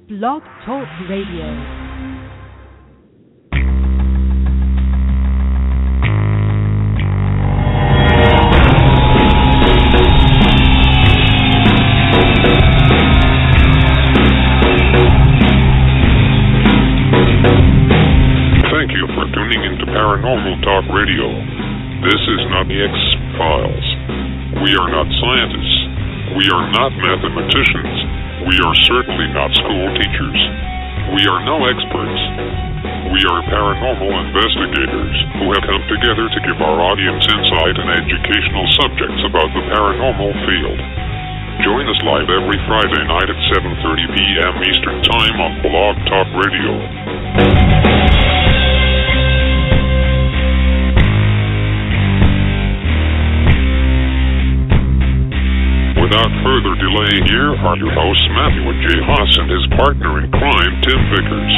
Blog Talk Radio. Paranormal Talk Radio. This is not the X-Files. We are not scientists. We are not mathematicians. We are certainly not school teachers. We are no experts. We are paranormal investigators who have come together to give our audience insight and educational subjects about the paranormal field. Join us live every Friday night at 7:30 p.m. Eastern Time on Blog Talk Radio. Without further delay, here are your hosts, Matthew J. Haas, and his partner in crime, Tim Vickers.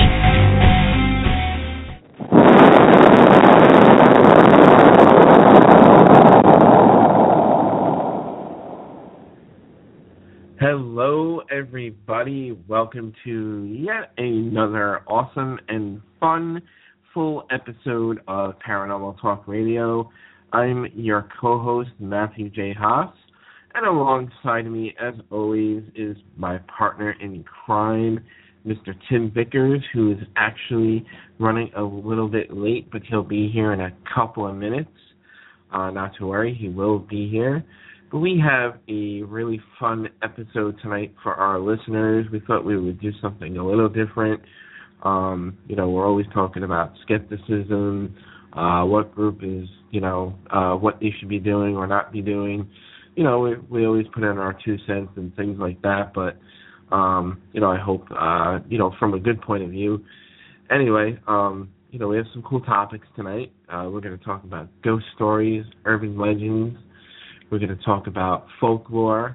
Hello, everybody. Welcome to yet another awesome and fun full episode of Paranormal Talk Radio. I'm your co-host, Matthew J. Haas. And alongside me, as always, is my partner in crime, Mr. Tim Vickers, who is actually running a little bit late, but he'll be here in a couple of minutes. Not to worry, he will be here. But we have a really fun episode tonight for our listeners. We thought we would do something a little different. We're always talking about skepticism, what group is, what they should be doing or not be doing. We always put in our 2 cents and things like that, but, I hope, from a good point of view. Anyway, we have some cool topics tonight. We're going to talk about ghost stories, urban legends. We're going to talk about folklore.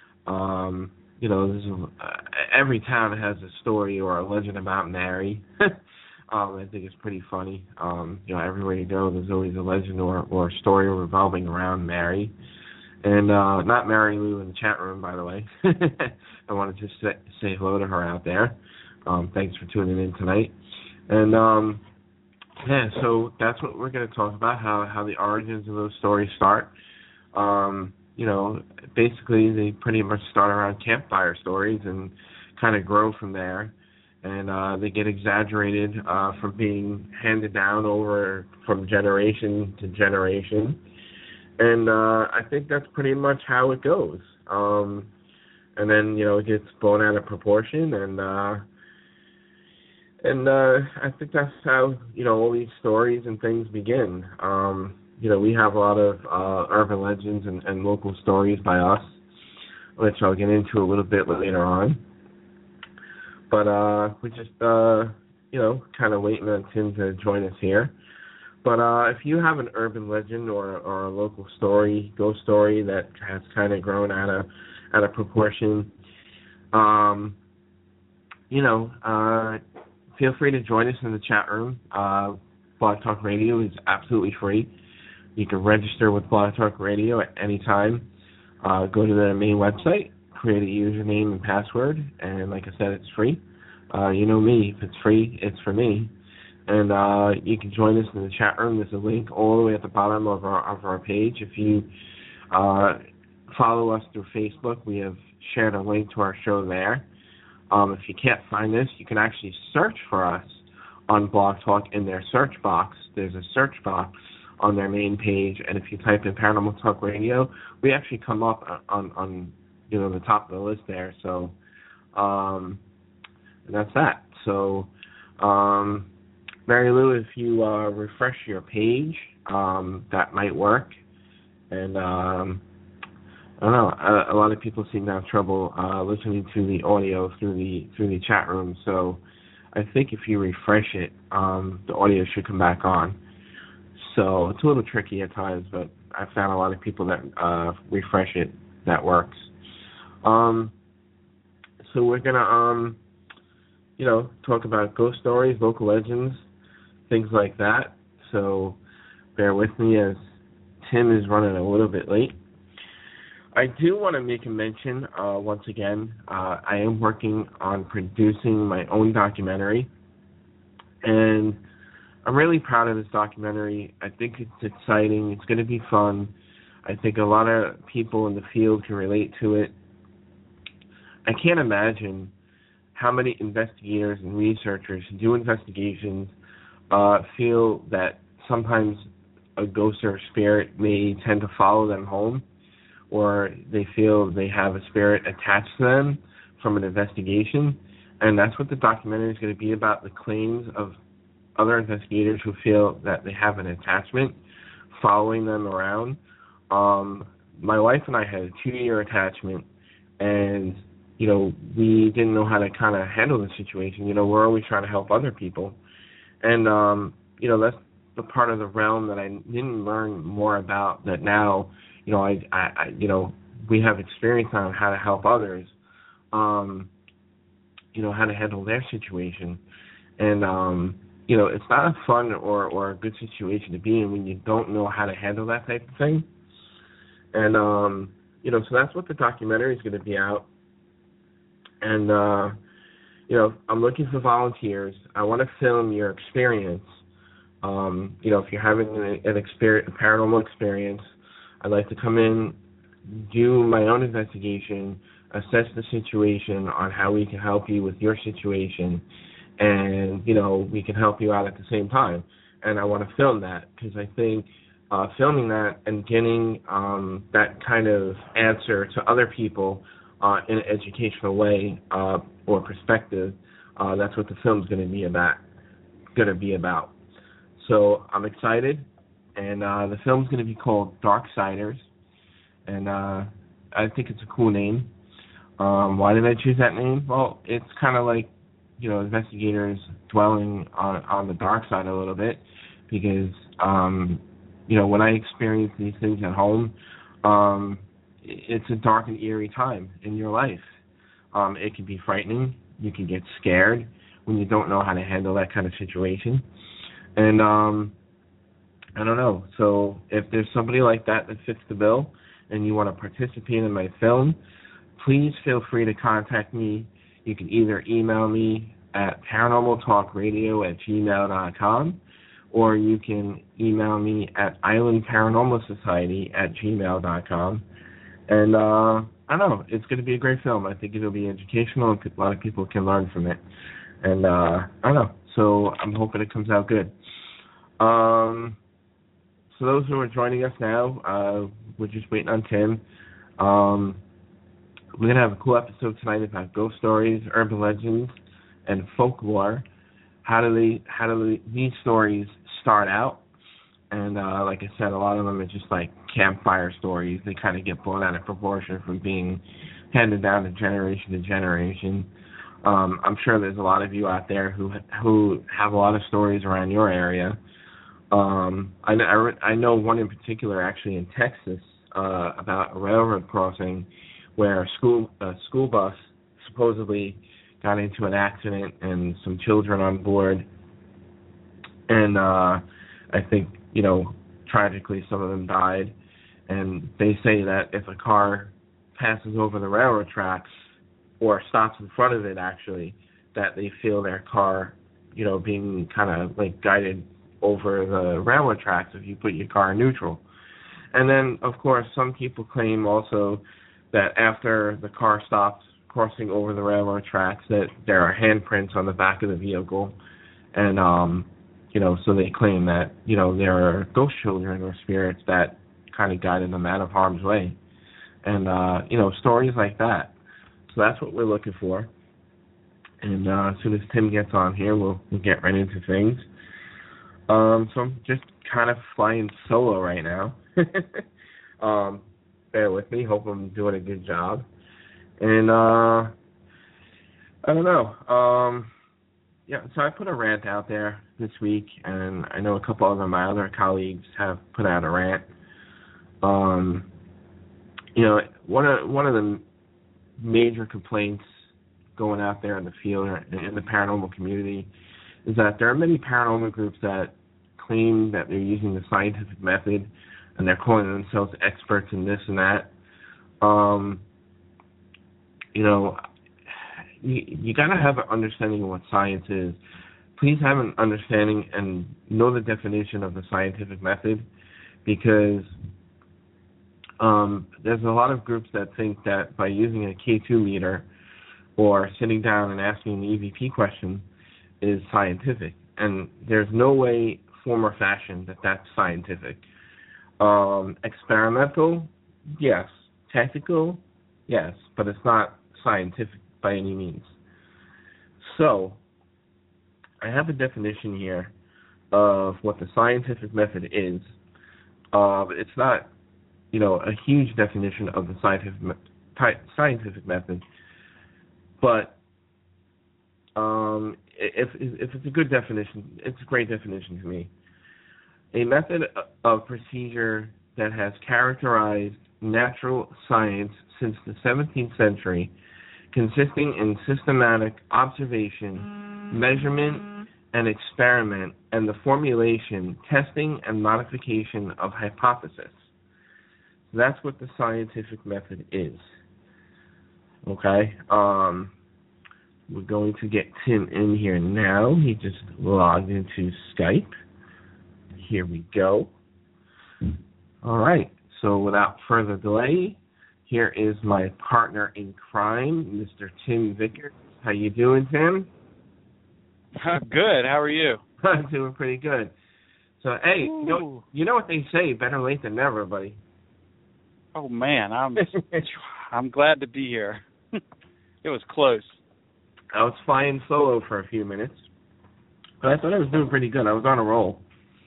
Every town has a story or a legend about Mary. I think it's pretty funny. Everywhere you go, there's always a legend or a story revolving around Mary. And not Mary Lou in the chat room, by the way. I wanted to say hello to her out there. Thanks for tuning in tonight. And, so that's what we're going to talk about, how the origins of those stories start. Basically they pretty much start around campfire stories and kind of grow from there. And they get exaggerated from being handed down over from generation to generation. And I think that's pretty much how it goes. And then, it gets blown out of proportion. And I think that's how, all these stories and things begin. We have a lot of urban legends and local stories by us, which I'll get into a little bit later on. But we're just, kind of waiting on Tim to join us here. But if you have an urban legend or a local story, ghost story that has kind of grown out of proportion, feel free to join us in the chat room. Blog Talk Radio is absolutely free. You can register with Blog Talk Radio at any time. Go to the main website, create a username and password, and like I said, it's free. You know me, if it's free, it's for me. And you can join us in the chat room. There's a link all the way at the bottom of our page. If you follow us through Facebook, we have shared a link to our show there. If you can't find this, you can actually search for us on Blog Talk in their search box. There's a search box on their main page, and if you type in Paranormal Talk Radio, we actually come up on the top of the list there. So that's that. So Mary Lou, if you refresh your page, that might work. And I don't know, a lot of people seem to have trouble listening to the audio through the chat room. So I think if you refresh it, the audio should come back on. So it's a little tricky at times, but I found a lot of people that refresh it, that works. So we're gonna talk about ghost stories, local legends, things like that. So bear with me as Tim is running a little bit late. I do want to make a mention, once again, I am working on producing my own documentary, and I'm really proud of this documentary. I think it's exciting. It's going to be fun. I think a lot of people in the field can relate to it. I can't imagine how many investigators and researchers who do investigations feel that sometimes a ghost or a spirit may tend to follow them home, or they feel they have a spirit attached to them from an investigation. And that's what the documentary is going to be about, the claims of other investigators who feel that they have an attachment following them around. My wife and I had a 2-year attachment, and, we didn't know how to kind of handle the situation. We're always trying to help other people. And, that's the part of the realm that I didn't learn more about, that now, I we have experience on how to help others, how to handle their situation. And, it's not a fun or a good situation to be in when you don't know how to handle that type of thing. And, so that's what the documentary is going to be out. And, I'm looking for volunteers. I want to film your experience. If you're having a paranormal experience, I'd like to come in, do my own investigation, assess the situation on how we can help you with your situation, and, we can help you out at the same time. And I want to film that because I think filming that and getting that kind of answer to other people in an educational way or perspective, that's what the film's going to be about. So I'm excited, and the film's going to be called Darksiders, and I think it's a cool name. Why did I choose that name? Well, it's kind of like, investigators dwelling on the dark side a little bit, because, when I experience these things at home, it's a dark and eerie time in your life. It can be frightening. You can get scared when you don't know how to handle that kind of situation. And I don't know. So if there's somebody like that fits the bill and you want to participate in my film, please feel free to contact me. You can either email me at paranormaltalkradio@gmail.com, or you can email me at islandparanormalsociety@gmail.com. And I don't know. It's going to be a great film. I think it'll be educational, and a lot of people can learn from it. And I don't know. So I'm hoping it comes out good. So those who are joining us now, we're just waiting on Tim. We're going to have a cool episode tonight about ghost stories, urban legends, and folklore. How do these stories start out? And like I said, a lot of them are just like campfire stories. They kind of get blown out of proportion from being handed down to generation. I'm sure there's a lot of you out there who have a lot of stories around your area. I know one in particular actually in Texas about a railroad crossing where a school bus supposedly got into an accident and some children on board, and I think, tragically some of them died. And they say that if a car passes over the railroad tracks or stops in front of it, actually, that they feel their car, being kind of like guided over the railroad tracks if you put your car in neutral. And then, of course, some people claim also that after the car stops crossing over the railroad tracks, that there are handprints on the back of the vehicle. And, so they claim that, there are ghost children or spirits that kind of guided them out of harm's way. And, stories like that. So that's what we're looking for. And as soon as Tim gets on here, we'll get right into things. So I'm just kind of flying solo right now. Bear with me. Hope I'm doing a good job. And I don't know. So I put a rant out there this week, and I know a couple of my other colleagues have put out a rant. One of the major complaints going out there in the field or in the paranormal community is that there are many paranormal groups that claim that they're using the scientific method and they're calling themselves experts in this and that. You got to have an understanding of what science is. Please have an understanding and know the definition of the scientific method, because there's a lot of groups that think that by using a K2 meter or sitting down and asking an EVP question is scientific. And there's no way, form, or fashion that that's scientific. Experimental, yes. Technical, yes. But it's not scientific by any means. So, I have a definition here of what the scientific method is. It's not, a huge definition of the scientific method, but if it's a good definition, it's a great definition to me. A method of procedure that has characterized natural science since the 17th century, consisting in systematic observation, measurement, and experiment, and the formulation, testing, and modification of hypotheses. That's what the scientific method is. Okay? We're going to get Tim in here now. He just logged into Skype. Here we go. All right. So without further delay, here is my partner in crime, Mr. Tim Vickers. How you doing, Tim? Good. How are you? I'm doing pretty good. So, hey, you know what they say, better late than never, buddy. Oh, man, I'm glad to be here. It was close. I was flying solo for a few minutes, but I thought I was doing pretty good. I was on a roll.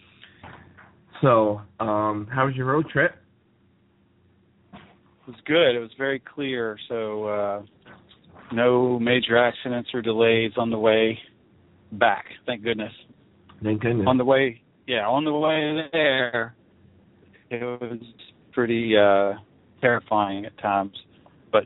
So, how was your road trip? It was good. It was very clear, so no major accidents or delays on the way back. Thank goodness. Thank goodness. On the way there, it was pretty terrifying at times, but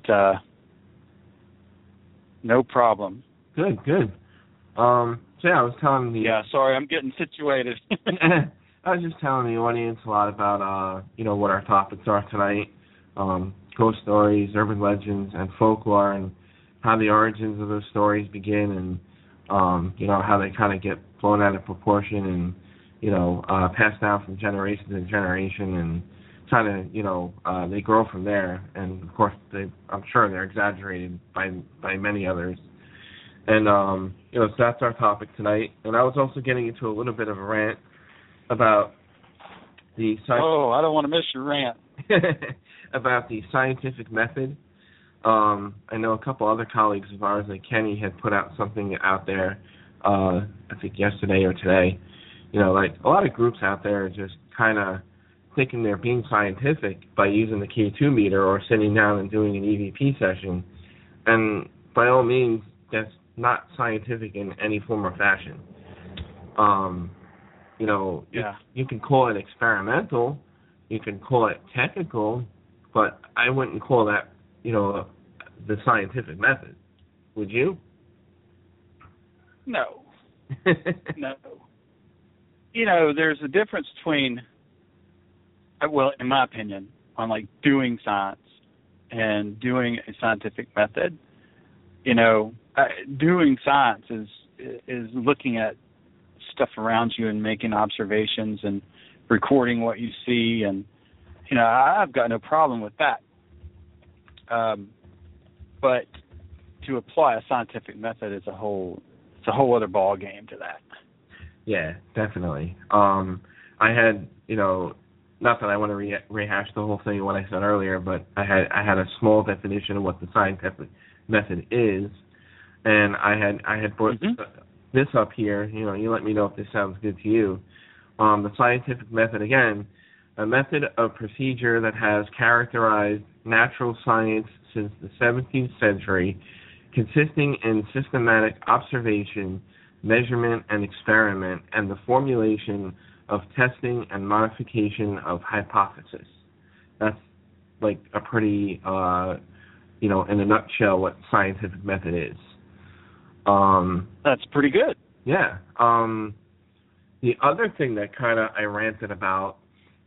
no problem. Good. So yeah, I was telling the... Yeah, sorry, I'm getting situated. I was just telling the audience a lot about, what our topics are tonight. Ghost stories, urban legends, and folklore, and how the origins of those stories begin, and, how they kind of get blown out of proportion and, passed down from generation to generation, and kind of, they grow from there. And, of course, I'm sure they're exaggerated by many others. And, so that's our topic tonight. And I was also getting into a little bit of a rant about the... I don't want to miss your rant. about the scientific method. I know a couple other colleagues of ours, like Kenny, had put out something out there, I think yesterday or today. Like a lot of groups out there are just kind of thinking they're being scientific by using the K2 meter or sitting down and doing an EVP session. And by all means, that's not scientific in any form or fashion. You can call it experimental, you can call it technical, but I wouldn't call that, the scientific method. Would you? No. No. There's a difference between, in my opinion, on like doing science and doing a scientific method. Doing science is looking at stuff around you and making observations and recording what you see, and I've got no problem with that. But to apply a scientific method is a whole other ball game to that. Yeah, definitely. I had, not that I want to rehash the whole thing of what I said earlier, but I had a small definition of what the scientific method is, and I had brought this up here. You let me know if this sounds good to you. The scientific method, again, a method of procedure that has characterized natural science since the 17th century, consisting in systematic observation, measurement, and experiment, and the formulation of testing and modification of hypotheses. That's like a pretty, in a nutshell, what scientific method is. That's pretty good. Yeah. The other thing that kind of I ranted about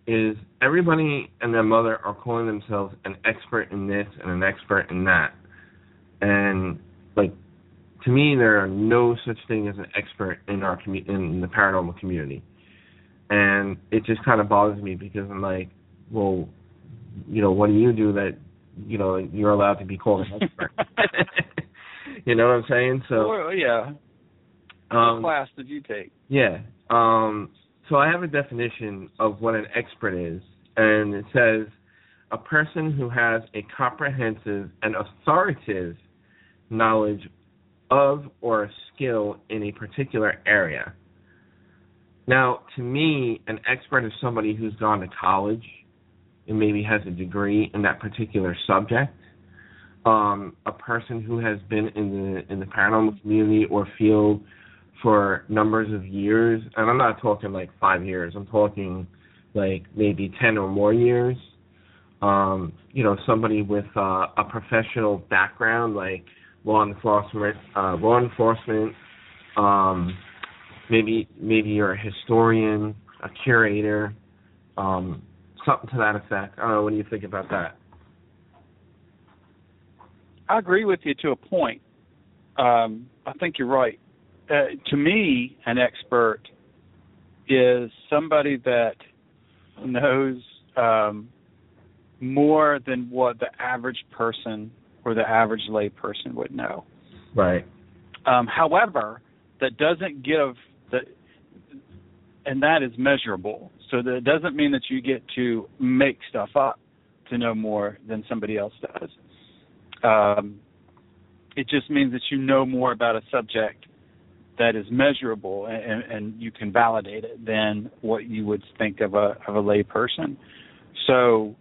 is everybody and their mother are calling themselves an expert in this and an expert in that. And, like, to me, there are no such thing as an expert in our in the paranormal community. And it just kind of bothers me because I'm like, well, you know, what do you do that, you know, you're allowed to be called an expert? You know what I'm saying? So, well, yeah. What class did you take? Yeah. So I have a definition of what an expert is, and it says a person who has a comprehensive and authoritative knowledge of or a skill in a particular area. Now, to me, an expert is somebody who's gone to college and maybe has a degree in that particular subject. A person who has been in the paranormal community or field for numbers of years, and I'm not talking like 5 years, I'm talking like maybe 10 or more years. You know, somebody with a professional background like law enforcement, maybe you're a historian, a curator, something to that effect. I don't know, what do you think about that? I agree with you to a point. I think you're right. To me, an expert is somebody that knows more than what the average person or the average lay person would know. Right. However, that doesn't give and that is measurable. So that doesn't mean that you get to make stuff up to know more than somebody else does. It just means that you know more about a subject that is measurable and you can validate it than what you would think of a lay person. So,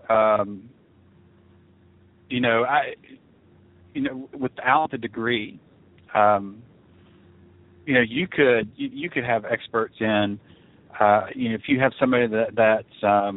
without the degree, you could have experts in, if you have somebody that's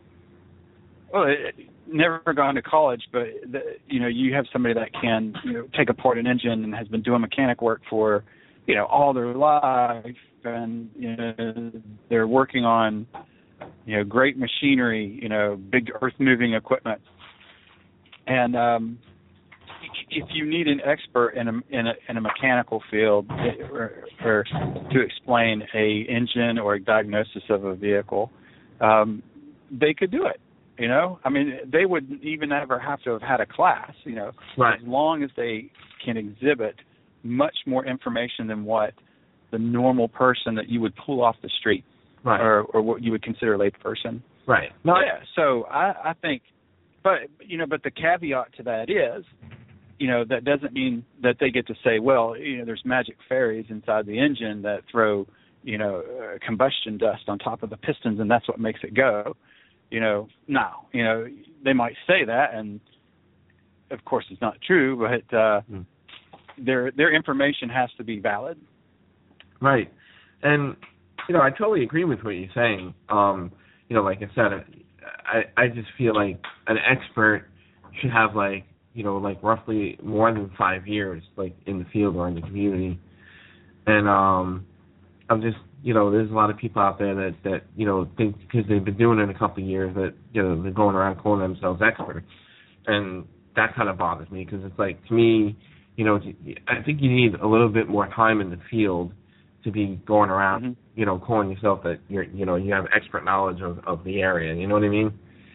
never gone to college, but you have somebody that can take apart an engine and has been doing mechanic work for all their life, and they're working on great machinery, big earth moving equipment, and if you need an expert in a mechanical field or to explain a engine or a diagnosis of a vehicle, they could do it. I mean, they wouldn't even ever have to have had a class, right. As long as they can exhibit much more information than what the normal person that you would pull off the street, right. or what you would consider a lay person. Right. No, yeah. So I think, but the caveat to that is, that doesn't mean that they get to say, well, there's magic fairies inside the engine that throw, combustion dust on top of the pistons, and that's what makes it go. No, they might say that, and of course it's not true, but their information has to be valid. Right. And, I totally agree with what you're saying. Like I said, I just feel like an expert should have roughly more than 5 years, in the field or in the community. And I'm just, there's a lot of people out there that think because they've been doing it a couple of years that, they're going around calling themselves experts. And that kind of bothers me because it's like, to me, I think you need a little bit more time in the field to be going around, calling yourself that you have expert knowledge of the area. You know what I mean?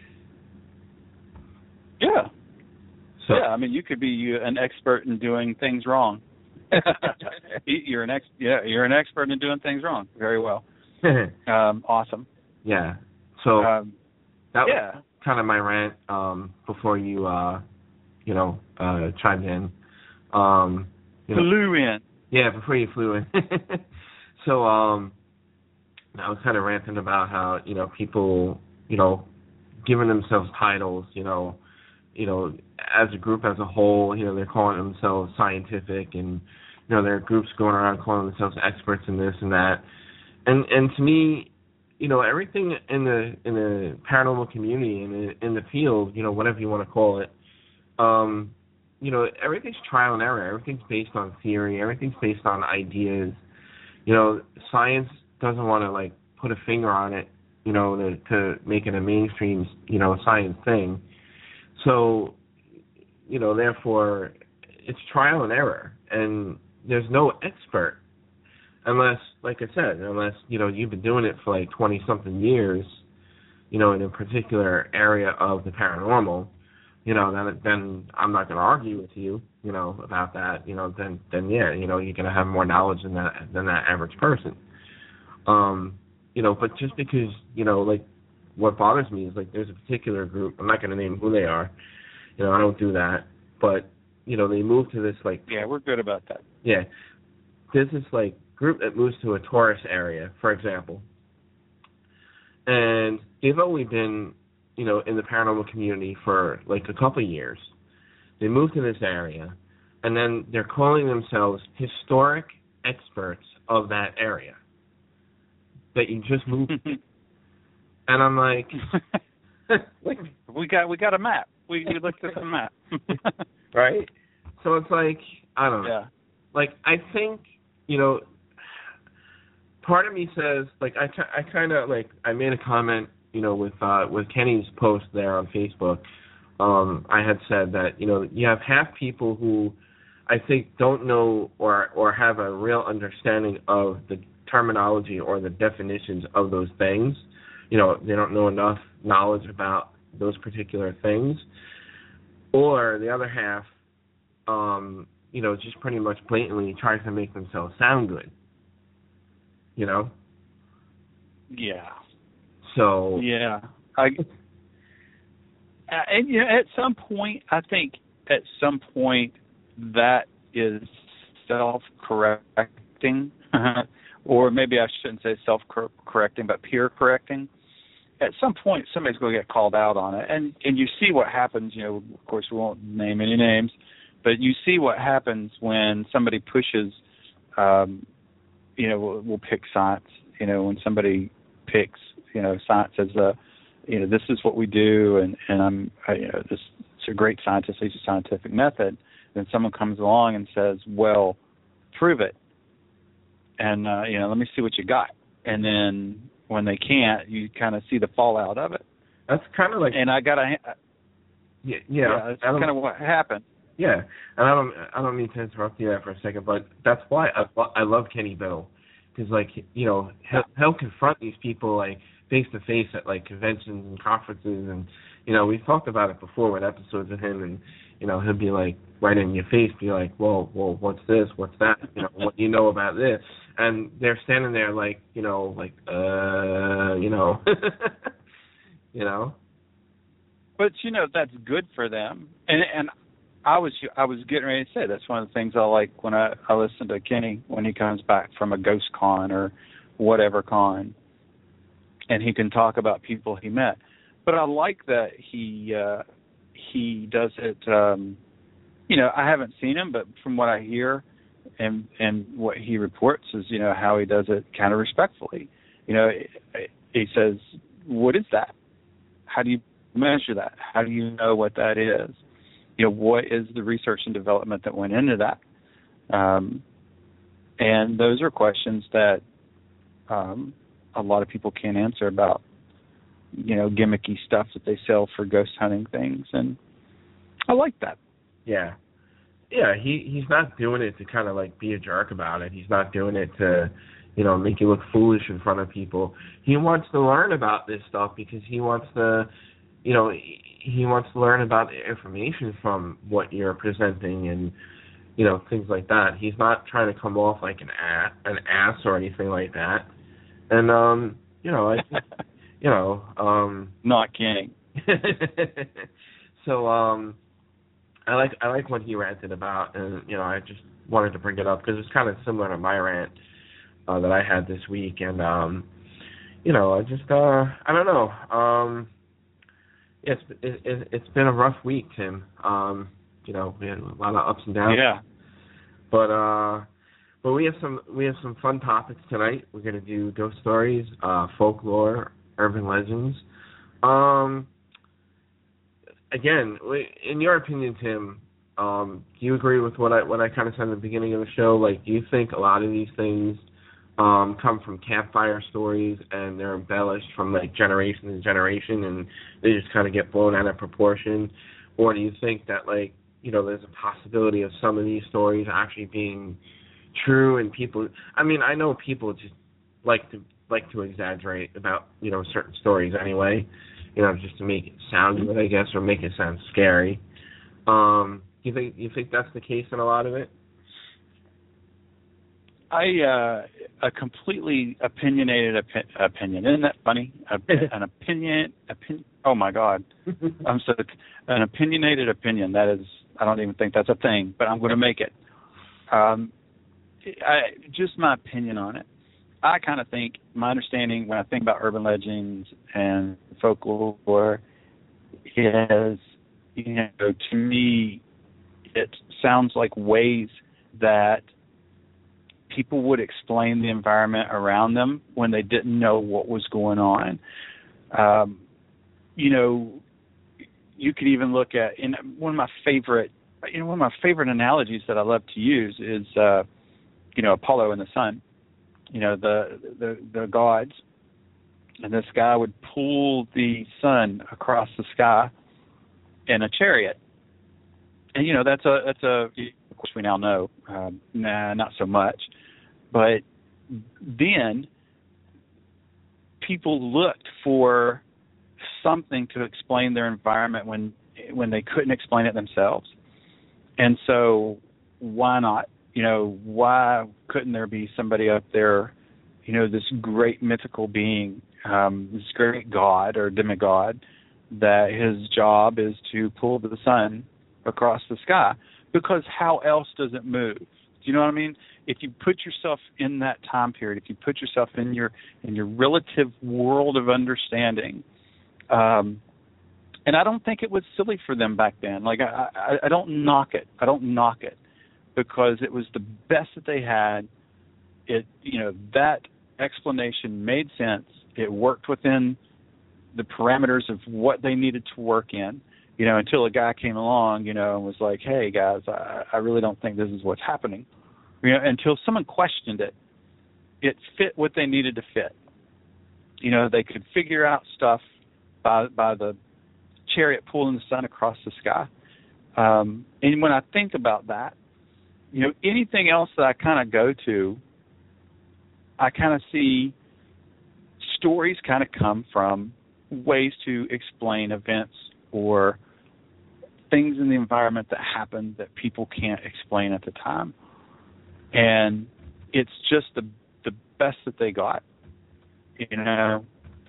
Yeah. So, yeah, I mean, you could be an expert in doing things wrong. You're an expert in doing things wrong. Very well. Awesome. Yeah. So that was kind of my rant before you chimed in. Flew in. Yeah, before you flew in. So I was kind of ranting about how people giving themselves titles, as a group as a whole, they're calling themselves scientific, and there are groups going around calling themselves experts in this and that. And to me, everything in the paranormal community and in the field, whatever you want to call it, everything's trial and error. Everything's based on theory. Everything's based on ideas. Science doesn't want to put a finger on it you know, to make it a mainstream, you know, science thing. So, you know, therefore, it's trial and error, and there's no expert unless, like I said, unless, you know, you've been doing it for like 20-something years, you know, in a particular area of the paranormal, you know, then I'm not going to argue with you, you know, about that, you know, then yeah, you know, you're going to have more knowledge than that average person. You know, but just because, you know, like, what bothers me is, like, there's a particular group, I'm not going to name who they are, you know, I don't do that, but, you know, they move to this, like... Yeah, we're good about that. Yeah. There's this, like, group that moves to a tourist area, for example, and they've only been, you know, in the paranormal community for, like, a couple of years. They move to this area, and then they're calling themselves historic experts of that area that you just moved to. And I'm like, we got a map. We looked at the map. Right? So it's like, I don't know. Yeah. Like, I think, you know, part of me says, like, I kind of, like, I made a comment, you know, with Kenny's post there on Facebook. I had said that, you know, you have half people who I think don't know or have a real understanding of the terminology or the definitions of those things. You know, they don't know enough knowledge about those particular things. Or the other half, you know, just pretty much blatantly tries to make themselves sound good. You know? Yeah. So... Yeah. And you know, at some point, I think that is self-correcting. Or maybe I shouldn't say self-correcting, but peer-correcting. At some point, somebody's going to get called out on it. And you see what happens, you know, of course we won't name any names, but you see what happens when somebody pushes, you know, we'll pick science, you know, when somebody picks, you know, science as a, you know, this is what we do, and you know, this is a great scientist, he's a scientific method. Then someone comes along and says, well, prove it. And, you know, let me see what you got. And then when they can't, you kind of see the fallout of it. That's kind of like... And I got to... Yeah, that's kind of what happened. Yeah, and I don't mean to interrupt you there for a second, but that's why I love Kenny Bill. Because, like, you know, he'll confront these people, like, face-to-face at, like, conventions and conferences. And, you know, we've talked about it before with episodes of him, and, you know, he'll be, like, right in your face, be like, well, what's this? What's that? You know, what do you know about this? And they're standing there like, you know, you know, you know. But, you know, that's good for them. And I was getting ready to say that's one of the things I like when I listen to Kenny when he comes back from a ghost con or whatever con, and he can talk about people he met. But I like that he does it. You know, I haven't seen him, but from what I hear and what he reports is, you know, how he does it kind of respectfully. You know, he says, "What is that? How do you measure that? How do you know what that is? You know, what is the research and development that went into that?" And those are questions that a lot of people can't answer about, you know, gimmicky stuff that they sell for ghost hunting things. And I like that. Yeah. Yeah, he's not doing it to kind of, like, be a jerk about it. He's not doing it to, you know, make you look foolish in front of people. He wants to learn about this stuff because he wants to, you know, he wants to learn about the information from what you're presenting and, you know, things like that. He's not trying to come off like an ass or anything like that. And, you know, I just, you know. Not kidding. So, I like what he ranted about, and, you know, I just wanted to bring it up because it's kind of similar to my rant that I had this week, and, you know, I just, I don't know. It's been a rough week, Tim. You know, we had a lot of ups and downs. Yeah. But we have some fun topics tonight. We're gonna do ghost stories, folklore, urban legends. Again, in your opinion, Tim, do you agree with what I kind of said at the beginning of the show? Like, do you think a lot of these things come from campfire stories, and they're embellished from like generation to generation, and they just kind of get blown out of proportion? Or do you think that like, you know, there's a possibility of some of these stories actually being true, and people, I mean, I know people just like to exaggerate about, you know, certain stories anyway, you know, just to make it sound good, I guess, or make it sound scary. You think that's the case in a lot of it? A completely opinionated opinion. Isn't that funny? An opinion. Oh my God, an opinionated opinion. That is, I don't even think that's a thing, but I'm going to make it. Just my opinion on it. I kind of think, my understanding when I think about urban legends and folklore is, you know, to me, it sounds like ways that people would explain the environment around them when they didn't know what was going on. You know, you could even look at, in one of my favorite analogies that I love to use is, you know, Apollo and the sun. You know, the gods, and this guy would pull the sun across the sky in a chariot. And, you know, that's a of course we now know, not so much. But then people looked for something to explain their environment when they couldn't explain it themselves. And so why not? You know, why couldn't there be somebody up there, you know, this great mythical being, this great god or demigod, that his job is to pull the sun across the sky? Because how else does it move? Do you know what I mean? If you put yourself in that time period, if you put yourself in your relative world of understanding, and I don't think it was silly for them back then. Like I don't knock it. I don't knock it. Because it was the best that they had. It, you know, that explanation made sense. It worked within the parameters of what they needed to work in, you know, until a guy came along, you know, and was like, hey, guys, I really don't think this is what's happening. You know, until someone questioned it, it fit what they needed to fit. You know, they could figure out stuff by the chariot pulling the sun across the sky. And when I think about that, you know, anything else that I kind of go to, I kind of see stories kind of come from ways to explain events or things in the environment that happen that people can't explain at the time. And it's just the best that they got. You know,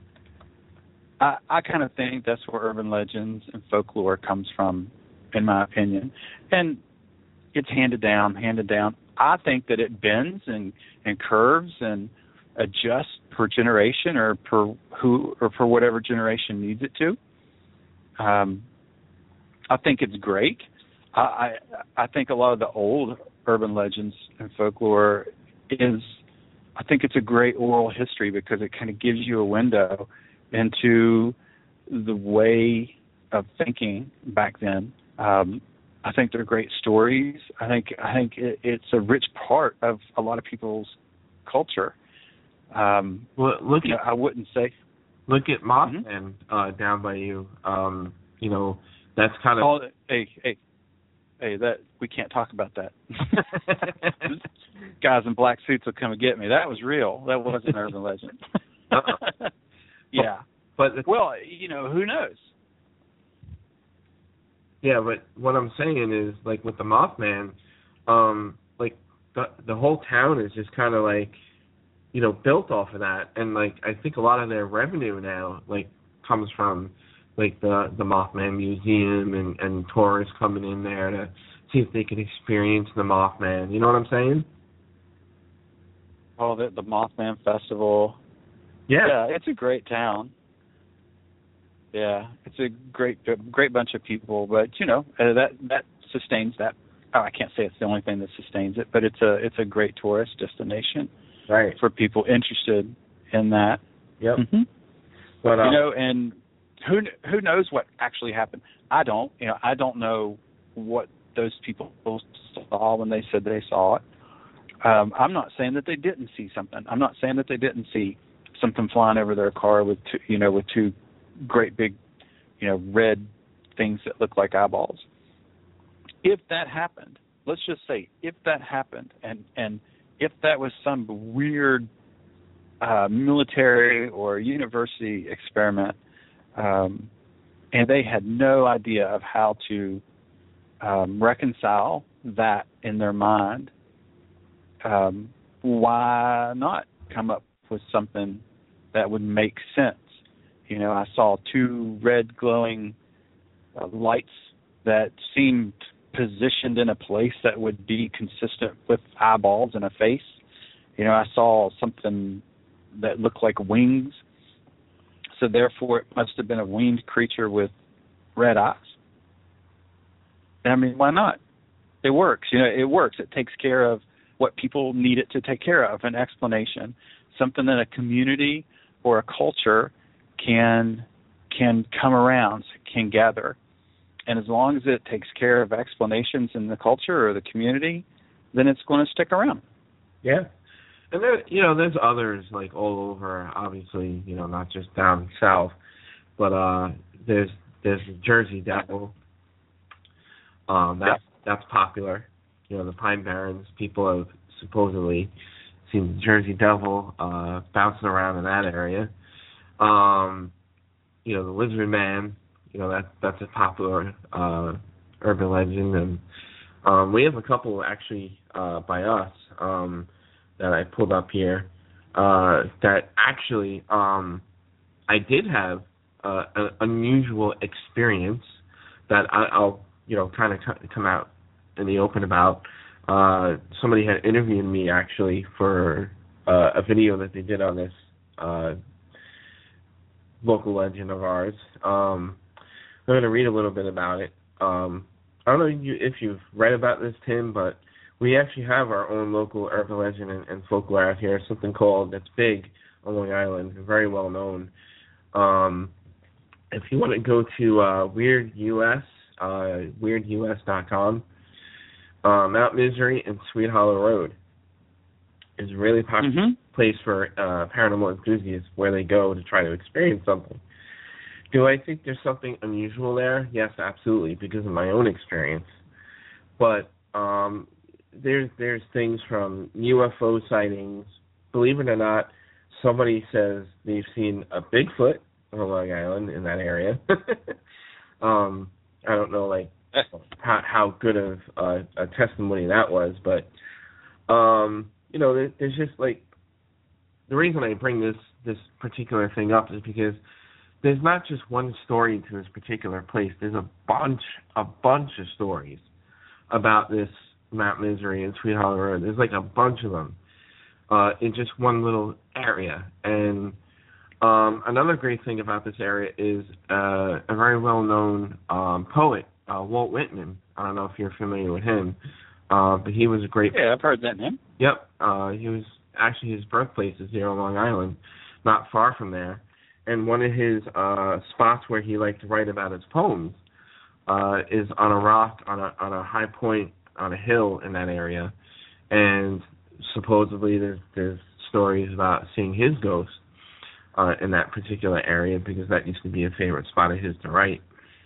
I kind of think that's where urban legends and folklore comes from, in my opinion. And it's handed down. I think that it bends and curves and adjusts per generation or for whatever generation needs it to. I think it's great. I think a lot of the old urban legends and folklore I think it's a great oral history because it kind of gives you a window into the way of thinking back then. I think they're great stories. I think it's a rich part of a lot of people's culture. Well, I wouldn't say. Look at Mothman down by you. You know, that's kind of. Hey, that we can't talk about that. Guys in black suits will come and get me. That was real. That wasn't an urban legend. Yeah, but well, you know, who knows? Yeah, but what I'm saying is, like, with the Mothman, like, the whole town is just kind of, like, you know, built off of that. And, like, I think a lot of their revenue now, like, comes from, like, the Mothman Museum and tourists coming in there to see if they can experience the Mothman. You know what I'm saying? Oh, the Mothman Festival. Yeah, it's a great town. Yeah, it's a great bunch of people, but you know that sustains that. Oh, I can't say it's the only thing that sustains it, but it's a great tourist destination, right, for people interested in that. Yep. Mm-hmm. But you know, and who knows what actually happened? I don't know what those people saw when they said they saw it. I'm not saying that they didn't see something. I'm not saying that they didn't see something flying over their car with two great big, red things that look like eyeballs. If that happened, let's just say if that happened, and if that was some weird military or university experiment, and they had no idea of how to reconcile that in their mind, why not come up with something that would make sense? I saw two red glowing lights that seemed positioned in a place that would be consistent with eyeballs and a face. I saw something that looked like wings, so therefore it must have been a winged creature with red eyes. I mean, why not? It works. It works. It takes care of what people need it to take care of, an explanation, something that a community or a culture can come around, can gather. And as long as it takes care of explanations in the culture or the community, then it's going to stick around. Yeah. And there's others like all over, obviously, not just down south, but there's the Jersey Devil. That's popular. The Pine Barrens, people have supposedly seen the Jersey Devil bouncing around in that area. The Lizard Man, that's a popular urban legend, and we have a couple actually by us that I pulled up here that actually I did have an unusual experience that I'll kind of come out in the open about. Somebody had interviewed me actually for a video that they did on this local legend of ours. I'm going to read a little bit about it. I don't know if you've read about this, Tim, but we actually have our own local urban legend and folklore out here, something that's big on Long Island, very well known. If you want to go to Weird US, weirdus.com, Mount Misery and Sweet Hollow Road is a really popular place for paranormal enthusiasts where they go to try to experience something. Do I think there's something unusual there? Yes, absolutely, because of my own experience. But there's things from UFO sightings. Believe it or not, somebody says they've seen a Bigfoot on Long Island in that area. I don't know how good of a testimony that was, but there's just the reason I bring this particular thing up is because there's not just one story to this particular place. There's a bunch of stories about this Mount Misery and Sweet Hollow Road. There's a bunch of them in just one little area. And another great thing about this area is a very well-known poet, Walt Whitman. I don't know if you're familiar with him, but he was a great... Yeah, I've heard that name. Yep. He was actually, his birthplace is here on Long Island, not far from there. And one of his spots where he liked to write about his poems is on a rock, on a high point, on a hill in that area. And supposedly there's stories about seeing his ghost in that particular area, because that used to be a favorite spot of his to write.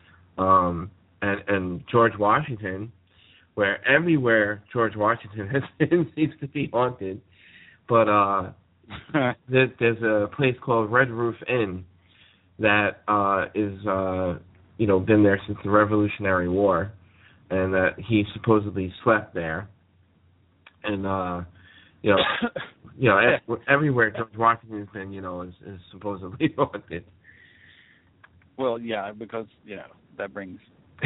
And George Washington, where everywhere George Washington has been seems to be haunted. But there's a place called Red Roof Inn that is been there since the Revolutionary War, and that he supposedly slept there. And everywhere George Washington's been, is supposedly haunted. Well, yeah, because that brings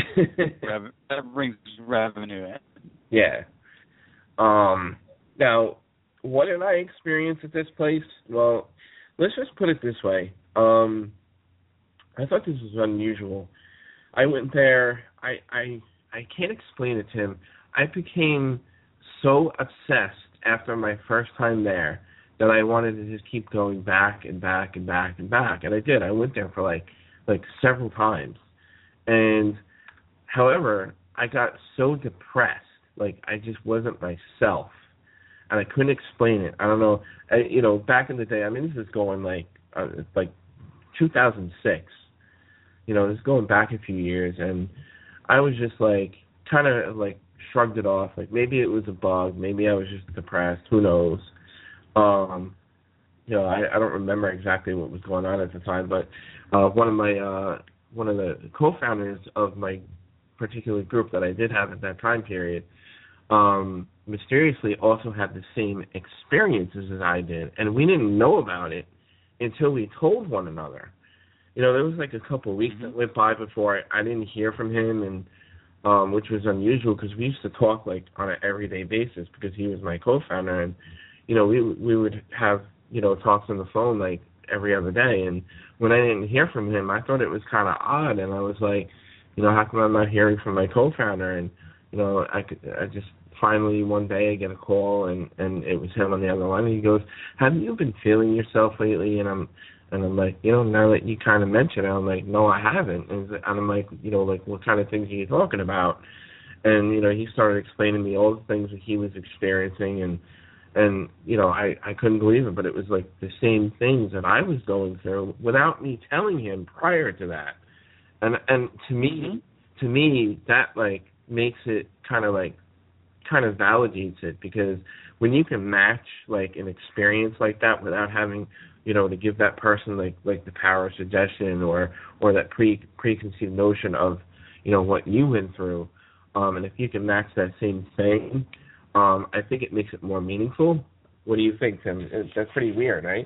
revenue in. Yeah. Now, what did I experience at this place? Well, let's just put it this way. I thought this was unusual. I went there. I can't explain it to him. I became so obsessed after my first time there that I wanted to just keep going back and back and back and back. And I did. I went there for like several times. And however, I got so depressed. I just wasn't myself and I couldn't explain it. I don't know. Back in the day, I mean, this is going like 2006. This is going back a few years, and I was just like kind of like shrugged it off. Like maybe it was a bug, maybe I was just depressed. Who knows? I don't remember exactly what was going on at the time, but one of the co-founders of my particular group that I did have at that time period, mysteriously also had the same experiences as I did, and we didn't know about it until we told one another. There was like a couple of weeks that went by before I didn't hear from him, and which was unusual because we used to talk like on an everyday basis because he was my co-founder, and we would have talks on the phone like every other day. And when I didn't hear from him, I thought it was kind of odd, and I was like, how come I'm not hearing from my co-founder? And I just finally one day I get a call, and it was him on the other line, and he goes, "Have you been feeling yourself lately?" And I'm like, now that you kind of mention it, I'm like, no, I haven't. And I'm like, like what kind of things are you talking about? And he started explaining to me all the things that he was experiencing, and I couldn't believe it, but it was like the same things that I was going through without me telling him prior to that. And to me that like makes it kind of validates it, because when you can match like an experience like that without having to give that person like the power of suggestion or that preconceived notion of what you went through, and if you can match that same thing, I think it makes it more meaningful. What do you think, Tim? That's pretty weird, right?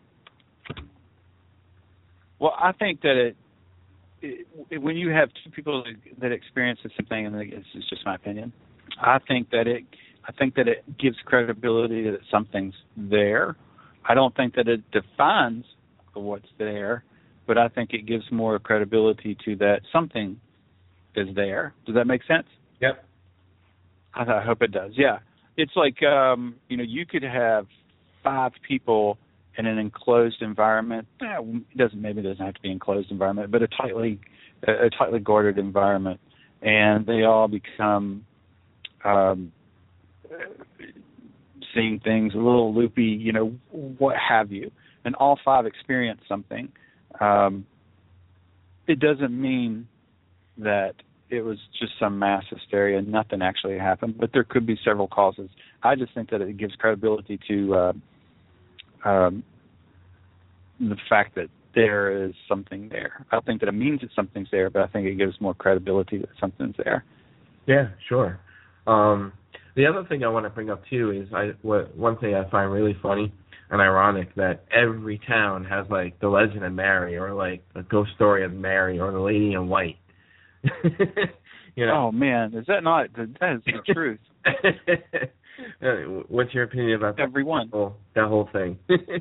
Well, I think that when you have two people that experience the same thing, and it's just my opinion, I think that it gives credibility that something's there. I don't think that it defines what's there, but I think it gives more credibility to that something is there. Does that make sense? Yep. I hope it does. Yeah. It's like, you could have 5 people in an enclosed environment. Maybe it doesn't have to be an enclosed environment, but a tightly guarded environment, and they all become seeing things a little loopy, what have you, and all 5 experience something. It doesn't mean that it was just some mass hysteria and nothing actually happened, but there could be several causes. I just think that it gives credibility to the fact that there is something there. I think that it means that something's there, but I think it gives more credibility that something's there. Yeah, sure. The other thing I want to bring up too is one thing I find really funny and ironic, that every town has like the Legend of Mary, or like a ghost story of Mary, or the Lady in White. Oh man, is that not? That is the truth. What's your opinion about that? Everyone. That whole thing.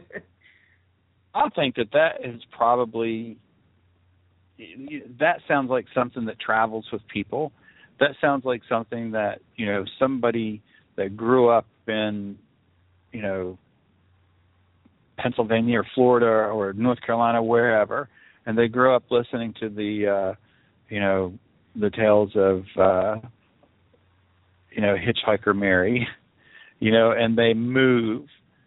I think that is probably, that sounds like something that travels with people. That sounds like something that, somebody that grew up in, Pennsylvania or Florida or North Carolina, wherever, and they grew up listening to the tales of, Hitchhiker Mary, and they move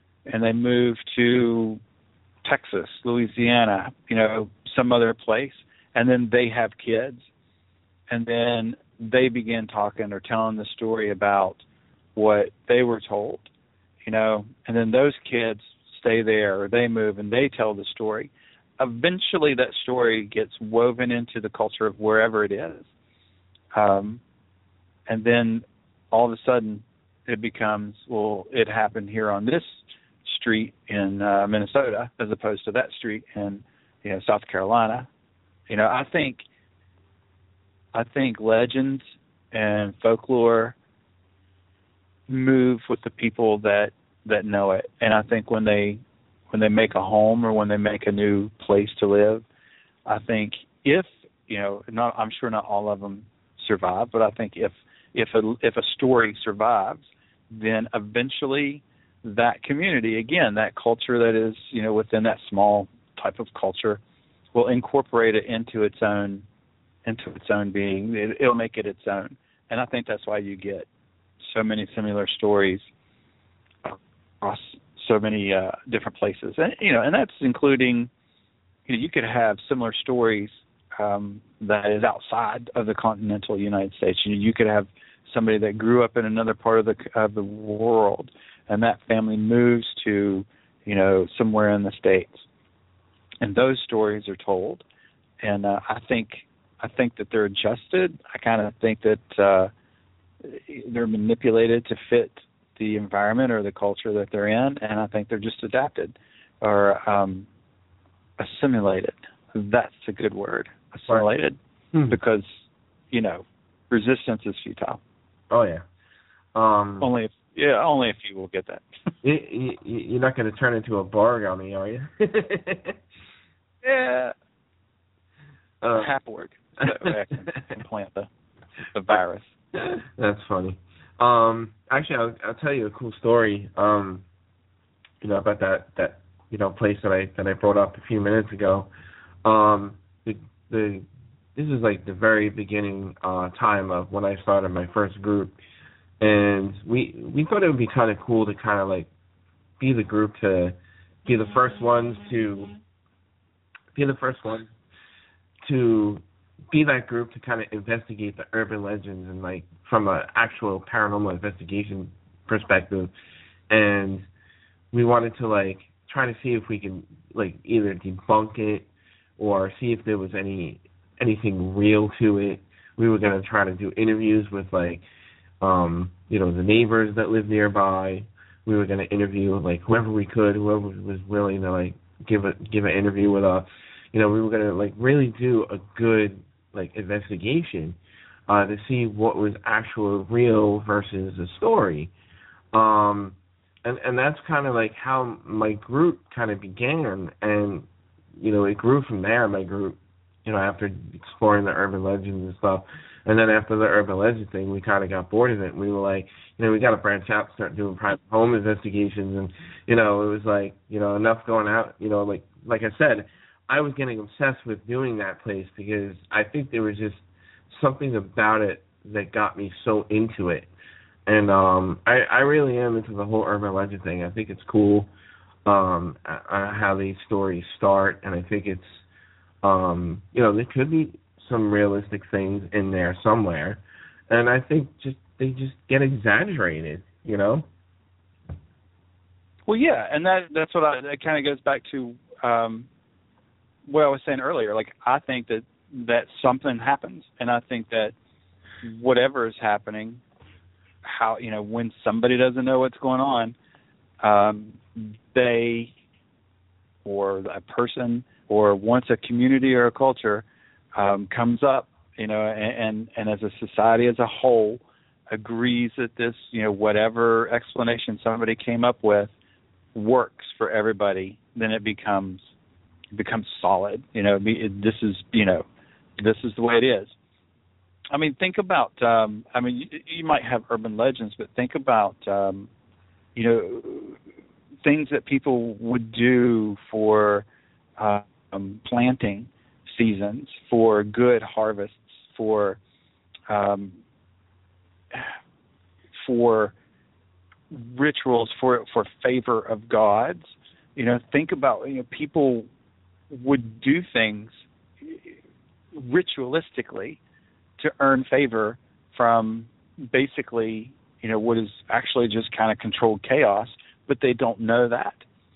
to Texas, Louisiana, some other place, and then they have kids, and then they begin talking or telling the story about what they were told, and then those kids stay there, or they move and they tell the story. Eventually that story gets woven into the culture of wherever it is. And then all of a sudden it becomes, well, it happened here on this street in Minnesota as opposed to that street in South Carolina. I think legends and folklore move with the people that know it, and I think when they make a home or when they make a new place to live, I think I'm sure not all of them survive, but I think if a story survives, then eventually that community, again, that culture that is, within that small type of culture, will incorporate it into its own being. It'll make it its own. And I think that's why you get so many similar stories so many different places, and and that's including, you could have similar stories that is outside of the continental United States. You could have somebody that grew up in another part of the world, and that family moves to somewhere in the States, and those stories are told, and I think that they're adjusted. I kind of think that they're manipulated to fit the environment or the culture that they're in, and I think they're just adapted or assimilated. That's a good word, assimilated, because resistance is futile. Oh yeah. Only if you will get that. You're not going to turn into a Borg on me, are you? Yeah. Hapwork. So I can implant the virus. That's funny. Actually, I'll tell you a cool story. About that place that I brought up a few minutes ago. This is like the very beginning time of when I started my first group, and we thought it would be kind of cool to kind of like be the group to be the first ones to be that group to kind of investigate the urban legends and like from an actual paranormal investigation perspective, and we wanted to like try to see if we can like either debunk it or see if there was anything real to it. We were going to try to do interviews with like the neighbors that live nearby. We were going to interview like whoever we could, whoever was willing to like give an interview with us. We were going to like really do a good like investigation to see what was actual real versus a story. And that's kind of like how my group kind of began, and it grew from there. My group, after exploring the urban legends and stuff, and then after the urban legend thing, we kind of got bored of it. And we were like, we got to branch out, and start doing private home investigations, and it was like, enough going out. Like I said, I was getting obsessed with doing that place because I think there was just something about it that got me so into it. And I really am into the whole urban legend thing. I think it's cool how these stories start, and I think it's, there could be some realistic things in there somewhere, and I think they just get exaggerated, Well, yeah, and that's what that kind of goes back to what I was saying earlier. Like, I think that something happens, and I think that whatever is happening, how when somebody doesn't know what's going on, they or a person or once a community or a culture comes up, and as a society as a whole agrees that this, whatever explanation somebody came up with works for everybody, then it becomes solid. This is the way it is. I mean, think about, you might have urban legends, but think about, things that people would do for planting seasons, for good harvests, for rituals, for favor of gods. Think about, people would do things ritualistically to earn favor from basically, what is actually just kind of controlled chaos, but they don't know that.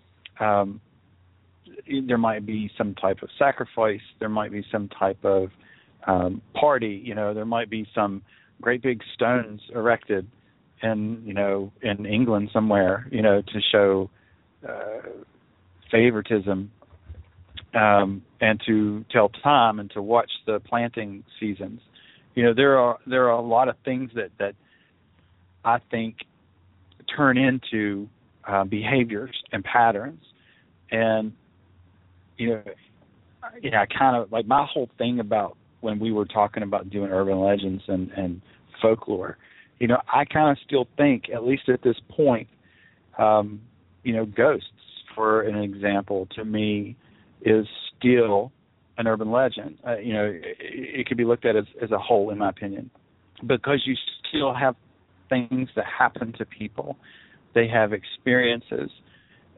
There might be some type of sacrifice. There might be some type of party. There might be some great big stones erected in England somewhere, to show favoritism and to tell time and to watch the planting seasons. There are a lot of things that I think turn into behaviors and patterns, and I kind of like my whole thing about when we were talking about doing urban legends and folklore. I kind of still think, at least at this point, ghosts, for an example, to me is still an urban legend. It could be looked at as a whole, in my opinion, because you still have things that happen to people. They have experiences,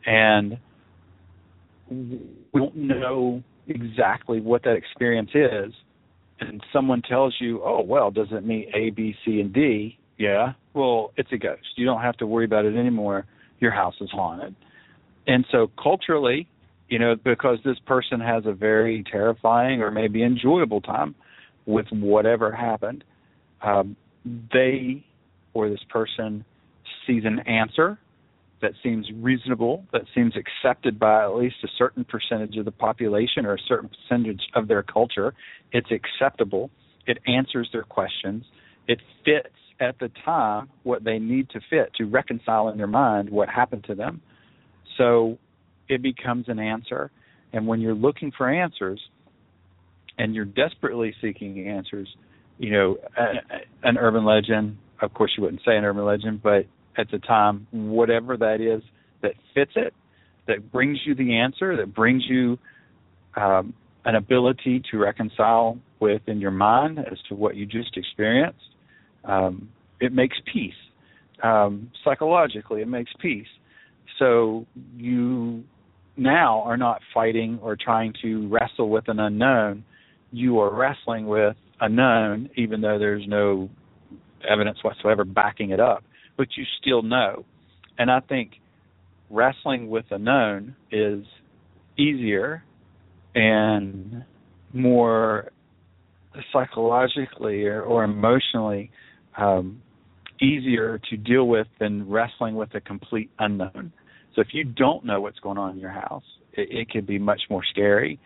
And we don't know exactly what that experience is. And someone tells you, oh, well, does it mean A, B, C, and D? Yeah. Well, it's a ghost. You don't have to worry about it anymore. Your house is haunted. And so culturally, because this person has a very terrifying or maybe enjoyable time with whatever happened, they or this person sees an answer that seems reasonable, that seems accepted by at least a certain percentage of the population or a certain percentage of their culture. It's acceptable. It answers their questions. It fits at the time what they need to fit to reconcile in their mind what happened to them. So it becomes an answer. And when you're looking for answers and you're desperately seeking answers, an urban legend, of course you wouldn't say an urban legend, but at the time, whatever that is that fits it, that brings you the answer, that brings you an ability to reconcile with in your mind as to what you just experienced, it makes peace. Psychologically, it makes peace. So you now are not fighting or trying to wrestle with an unknown. You are wrestling with a known, even though there's no evidence whatsoever backing it up, but you still know. And I think wrestling with a known is easier and more psychologically or emotionally easier to deal with than wrestling with a complete unknown. So if you don't know what's going on in your house, it can be much more scary,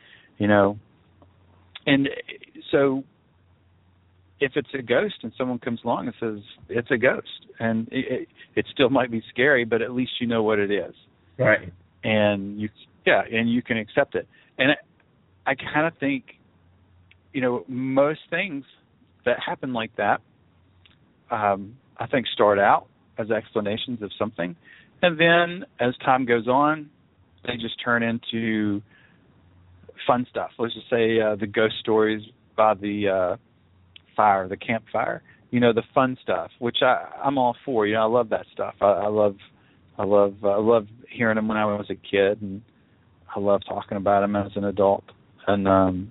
And so if it's a ghost and someone comes along and says it's a ghost, and it still might be scary, but at least you know what it is. Right. And you can accept it. And I kind of think, most things that happen like that, I think start out as explanations of something. And then as time goes on, they just turn into fun stuff. Let's just say the ghost stories by the fire, the campfire, the fun stuff, which I'm all for. I love that stuff. I love hearing them when I was a kid, and I love talking about them as an adult. And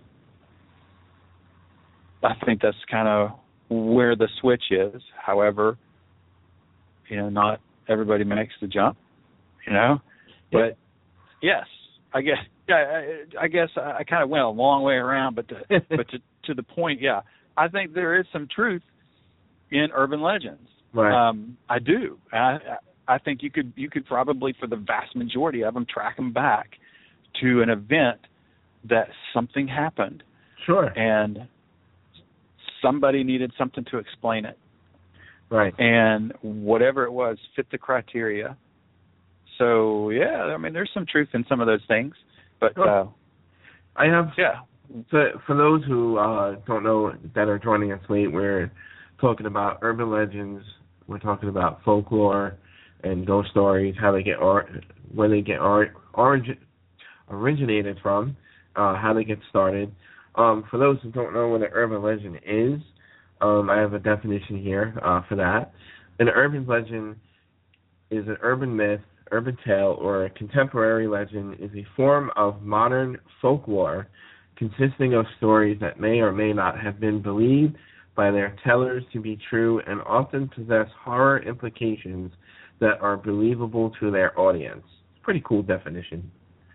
I think that's kind of where the switch is. However, not everybody makes the jump, But yes, I guess I kind of went a long way around, but to the point, yeah, I think there is some truth in urban legends. Right. I do. I think you could probably, for the vast majority of them, track them back to an event that something happened. Sure. And somebody needed something to explain it. Right. And whatever it was fit the criteria. So, yeah, there's some truth in some of those things. But sure. I have... Yeah. For those who don't know, that are joining us late, we're talking about urban legends. We're talking about folklore and ghost stories, how they get where they get originated from, how they get started. For those who don't know what an urban legend is, I have a definition here for that. An urban legend is an urban myth, urban tale, or a contemporary legend is a form of modern folklore consisting of stories that may or may not have been believed by their tellers to be true and often possess horror implications that are believable to their audience. It's a pretty cool definition.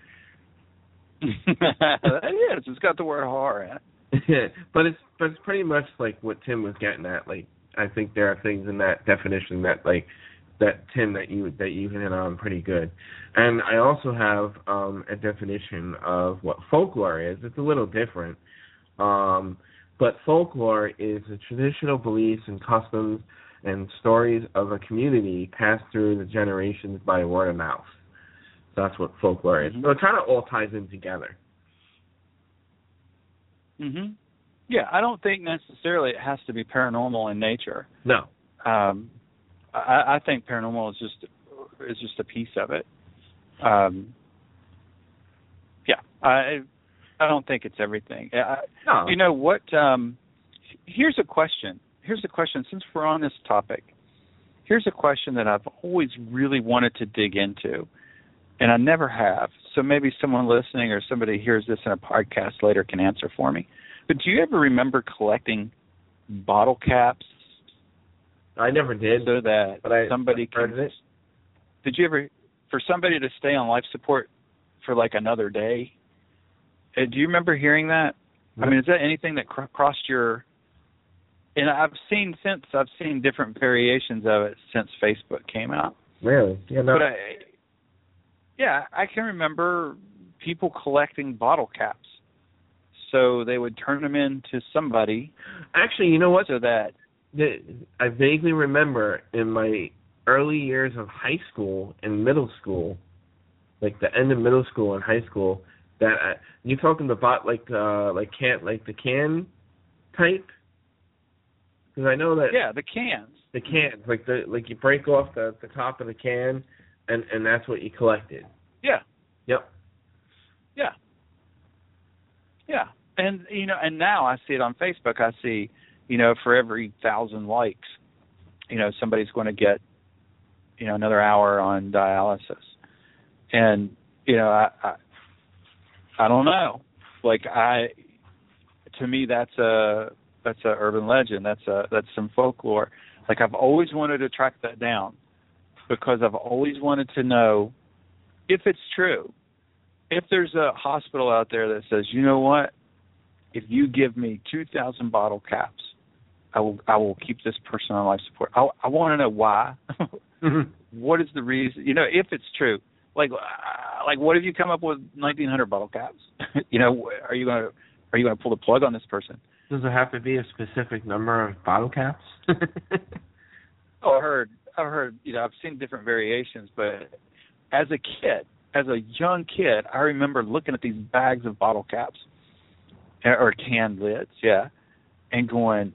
It is. It's got the word horror in it. But it's pretty much like what Tim was getting at. Like, I think there are things in that definition that Tim that you hit on pretty good. And I also have a definition of what folklore is. It's a little different. But folklore is the traditional beliefs and customs and stories of a community passed through the generations by word of mouth. So that's what folklore is. So it kind of all ties in together. Mm-hmm. Yeah, I don't think necessarily it has to be paranormal in nature. No. I think paranormal is just a piece of it. I don't think it's everything. No. You know what? Here's a question. Since we're on this topic, here's a question that I've always really wanted to dig into. and I never have. So maybe someone listening or somebody hears this in a podcast later can answer for me. But do you ever remember collecting bottle caps? I never did. So that somebody heard of it. Did you ever, for somebody to stay on life support for like another day? Do you remember hearing that? I mean, is that anything that crossed your? And I've seen different variations of it since Facebook came out. Really? Yeah. No. But I can remember people collecting bottle caps. So they would turn them in to somebody. Actually, you know what? So that I vaguely remember in my early years of high school and middle school, like the end of middle school and high school, that you talking about like the can type? Because I know that the cans. The cans, like you break off the top of the can, and that's what you collected. Yeah. Yep. Yeah. Yeah. And and now I see it on Facebook. I see, for every 1,000 likes, somebody's going to get, another hour on dialysis. And, I don't know. To me, that's a urban legend. That's some folklore. Like, I've always wanted to track that down because I've always wanted to know if it's true. If there's a hospital out there that says, you know what, if you give me 2,000 bottle caps, I will keep this person on life support. I want to know why. What is the reason? If it's true. Like what if you come up with 1,900 bottle caps? Are you going to pull the plug on this person? Does it have to be a specific number of bottle caps? I've heard. I've seen different variations, but as a young kid, I remember looking at these bags of bottle caps or can lids, and going,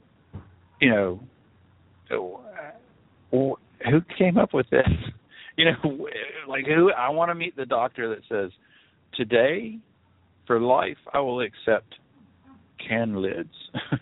who came up with this? Who? I want to meet the doctor that says, today, for life, I will accept can lids.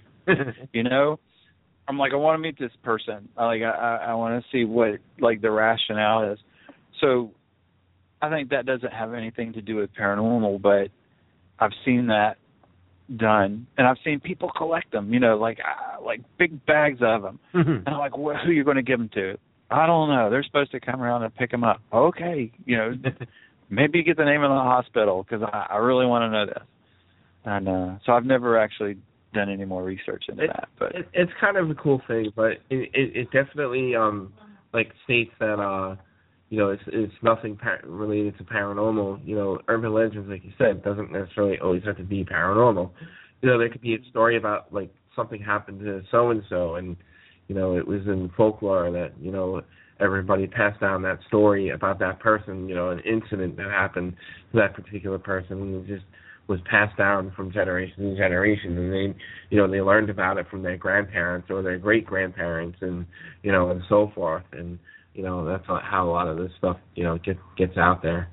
I'm like, I want to meet this person. I want to see what the rationale is. So I think that doesn't have anything to do with paranormal, but I've seen that done, and I've seen people collect them. Like big bags of them. And I'm like, who are you going to give them to? I don't know. They're supposed to come around and pick them up. Okay, maybe get the name of the hospital because I really want to know this. And so I've never actually done any more research into that. But it's kind of a cool thing, but it definitely states that it's nothing related to paranormal. Urban legends, like you said, doesn't necessarily always have to be paranormal. There could be a story about something happened to so and so, and it was in folklore that everybody passed down that story about that person. An incident that happened to that particular person, and it just was passed down from generation to generation, and they learned about it from their grandparents or their great grandparents, and and so forth, and that's how a lot of this stuff gets out there.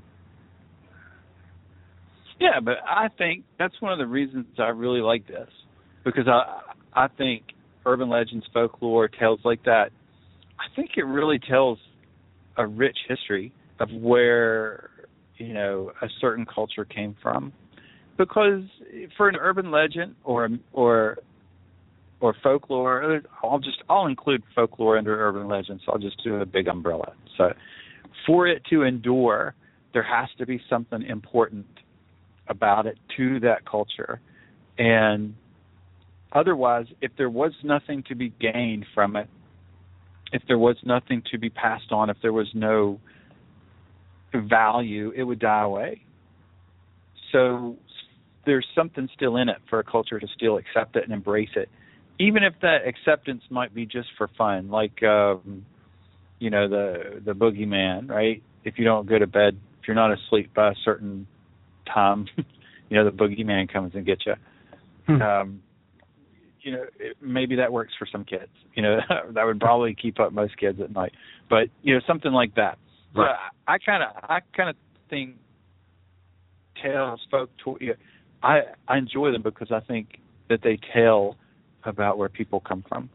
Yeah, but I think that's one of the reasons I really like this, because I think urban legends, folklore, tales like that, I think it really tells a rich history of where a certain culture came from. Because for an urban legend or folklore, I'll include folklore under urban legends. So I'll just do a big umbrella. So for it to endure, there has to be something important about it to that culture. And otherwise, if there was nothing to be gained from it, if there was nothing to be passed on, if there was no value, it would die away. So there's something still in it for a culture to still accept it and embrace it, even if that acceptance might be just for fun, like the boogeyman, right? If you don't go to bed, if you're not asleep by a certain time, the boogeyman comes and gets you. Maybe that works for some kids. That would probably keep up most kids at night. But something like that. Right. So I kind of think tales, folk. I enjoy them because I think that they tell about where people come from.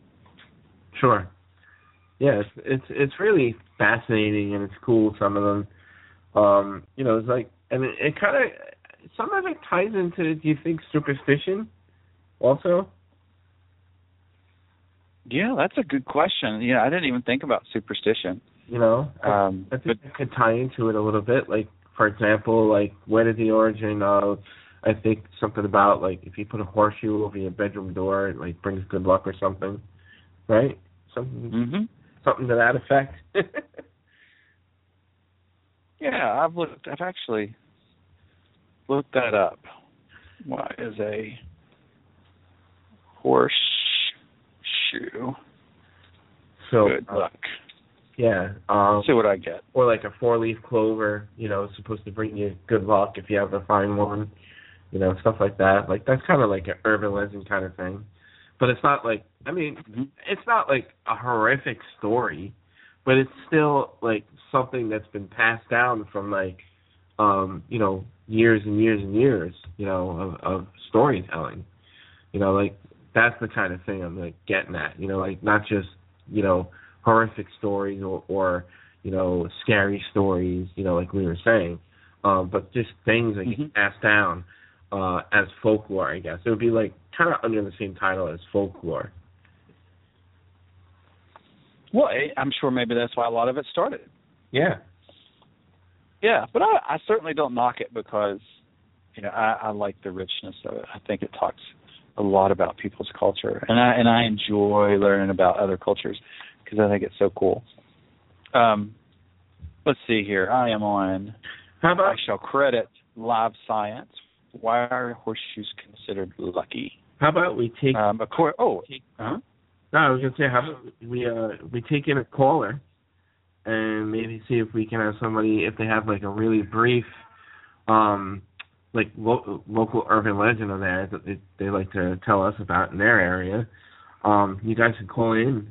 Sure. Yeah, it's really fascinating and it's cool. Some of them, It's like, and it kind of, some of it ties into, do you think, superstition also? Yeah, that's a good question. Yeah, I didn't even think about superstition. I think it could tie into it a little bit. Like, for example, like, where did the origin of, I think, something about, like, if you put a horseshoe over your bedroom door, it, like, brings good luck or something, right? Something to that effect. Yeah, I've actually looked that up. What is a horseshoe? So, good luck. Yeah. See what I get. Or like a 4-leaf clover, it's supposed to bring you good luck if you ever find one. Stuff like that. Like, that's kind of like an urban legend kind of thing. But it's not like, it's not like a horrific story, but it's still like something that's been passed down from like, years and years and years, of storytelling. Like, that's the kind of thing I'm like getting at, like not just, horrific stories or scary stories, like we were saying, but just things that get passed down as folklore, I guess. It would be like kind of under the same title as folklore. Well, I'm sure maybe that's why a lot of it started. Yeah. Yeah, but I certainly don't knock it because, I like the richness of it. I think it talks a lot about people's culture, and I enjoy learning about other cultures because I think it's so cool. Let's see here. I am on. How about? I shall credit Live Science. Why are horseshoes considered lucky? How about we take? No, I was gonna say, how about we take in a caller, and maybe see if we can have somebody, if they have like a really brief, like local urban legend of theirs that they like to tell us about in their area. You guys can call in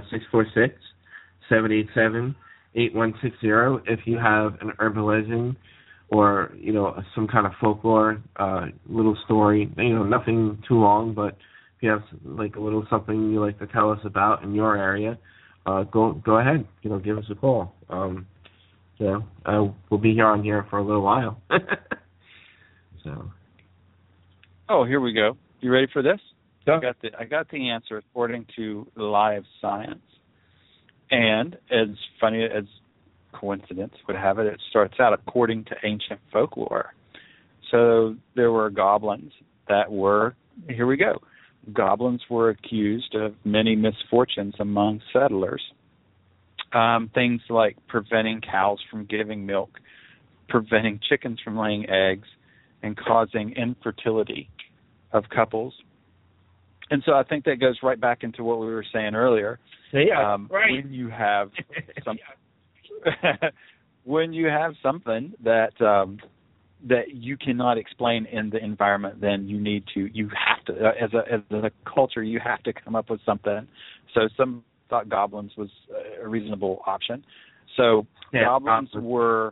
646-787-8160 if you have an urban legend or some kind of folklore little story. Nothing too long, but if you have like a little something you like to tell us about in your area, go ahead. Give us a call. We'll be here on here for a little while. So. Oh, here we go. You ready for this? Yeah. I got the answer according to Live Science, and as funny as coincidence would have it, it starts out according to ancient folklore. So there were goblins that were. Here we go. Goblins were accused of many misfortunes among settlers. Things like preventing cows from giving milk, preventing chickens from laying eggs, and causing infertility of couples. And so I think that goes right back into what we were saying earlier. Yeah, right. When you have when you have something that you cannot explain in the environment, then you have to, as a culture, you have to come up with something. So some thought goblins was a reasonable option. So goblins were,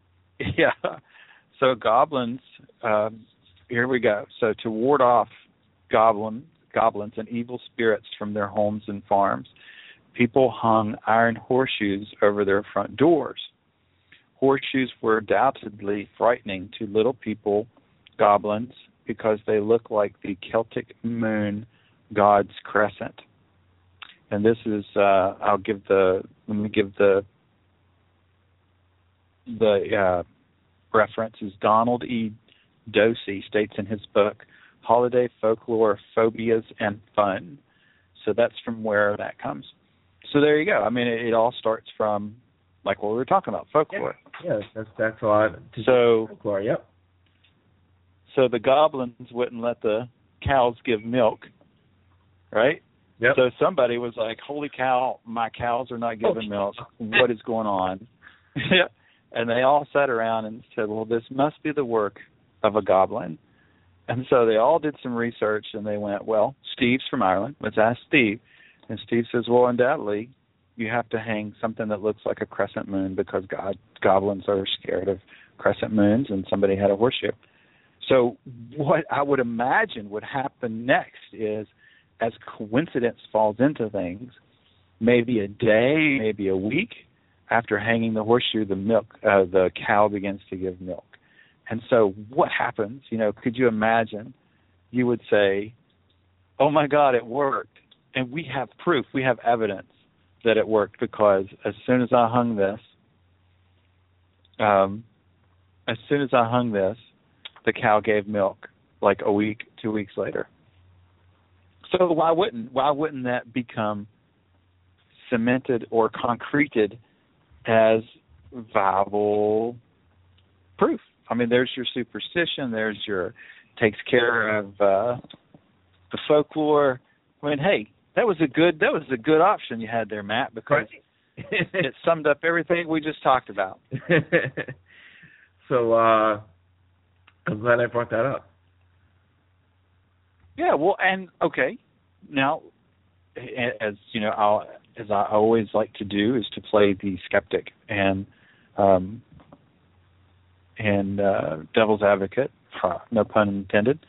So goblins, here we go. So to ward off goblins and evil spirits from their homes and farms, people hung iron horseshoes over their front doors. Horseshoes were undoubtedly frightening to little people, goblins, because they look like the Celtic moon god's crescent. And this is, let me give the reference is Donald E. Dosey states in his book, Holiday Folklore, Phobias, and Fun. So that's from where that comes. So there you go. I mean, it all starts from, like what we were talking about, folklore. Yeah, that's a lot. Folklore, yep. So the goblins wouldn't let the cows give milk, right? Yep. So somebody was like, holy cow, my cows are not giving milk. What is going on? And they all sat around and said, well, this must be the work of a goblin. And so they all did some research, and they went, well, Steve's from Ireland. Let's ask Steve. And Steve says, well, undoubtedly, you have to hang something that looks like a crescent moon because goblins are scared of crescent moons, and somebody had a horseshoe. So what I would imagine would happen next is, as coincidence falls into things, maybe a day, maybe a week after hanging the horseshoe, the cow begins to give milk. And so what happens? Could you imagine? You would say, oh, my God, it worked. And we have proof. We have evidence that it worked, because as soon as I hung this, the cow gave milk like a week, 2 weeks later. So why wouldn't that become cemented or concreted as viable proof? I mean, there's your superstition. There's your takes care of the folklore. I mean, hey, that was a good option you had there, Matt, because it summed up everything we just talked about. So I'm glad I brought that up. Yeah, well, and okay, now, as you know, as I always like to do, is to play the skeptic and devil's advocate, no pun intended.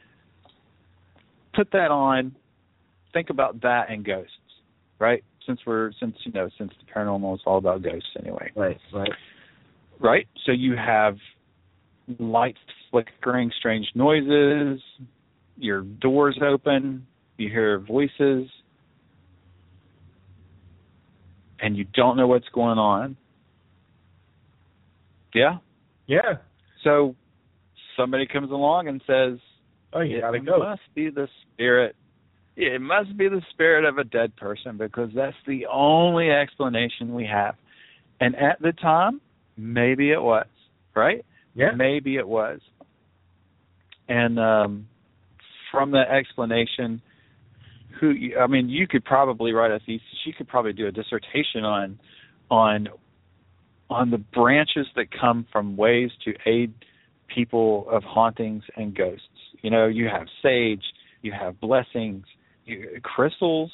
Put that on. Think about that and ghosts, right? Since the paranormal is all about ghosts anyway. Right. So you have lights flickering, strange noises. Your doors open. You hear voices, and you don't know what's going on. Yeah. Yeah. So somebody comes along and says, "Oh, you gotta go." It must be the spirit. It must be the spirit of a dead person, because that's the only explanation we have. And at the time, maybe it was, right? Yeah. Maybe it was. And from that explanation, you could probably write a thesis. You could probably do a dissertation on the branches that come from ways to aid people of hauntings and ghosts. You have sage, you have blessings, crystals,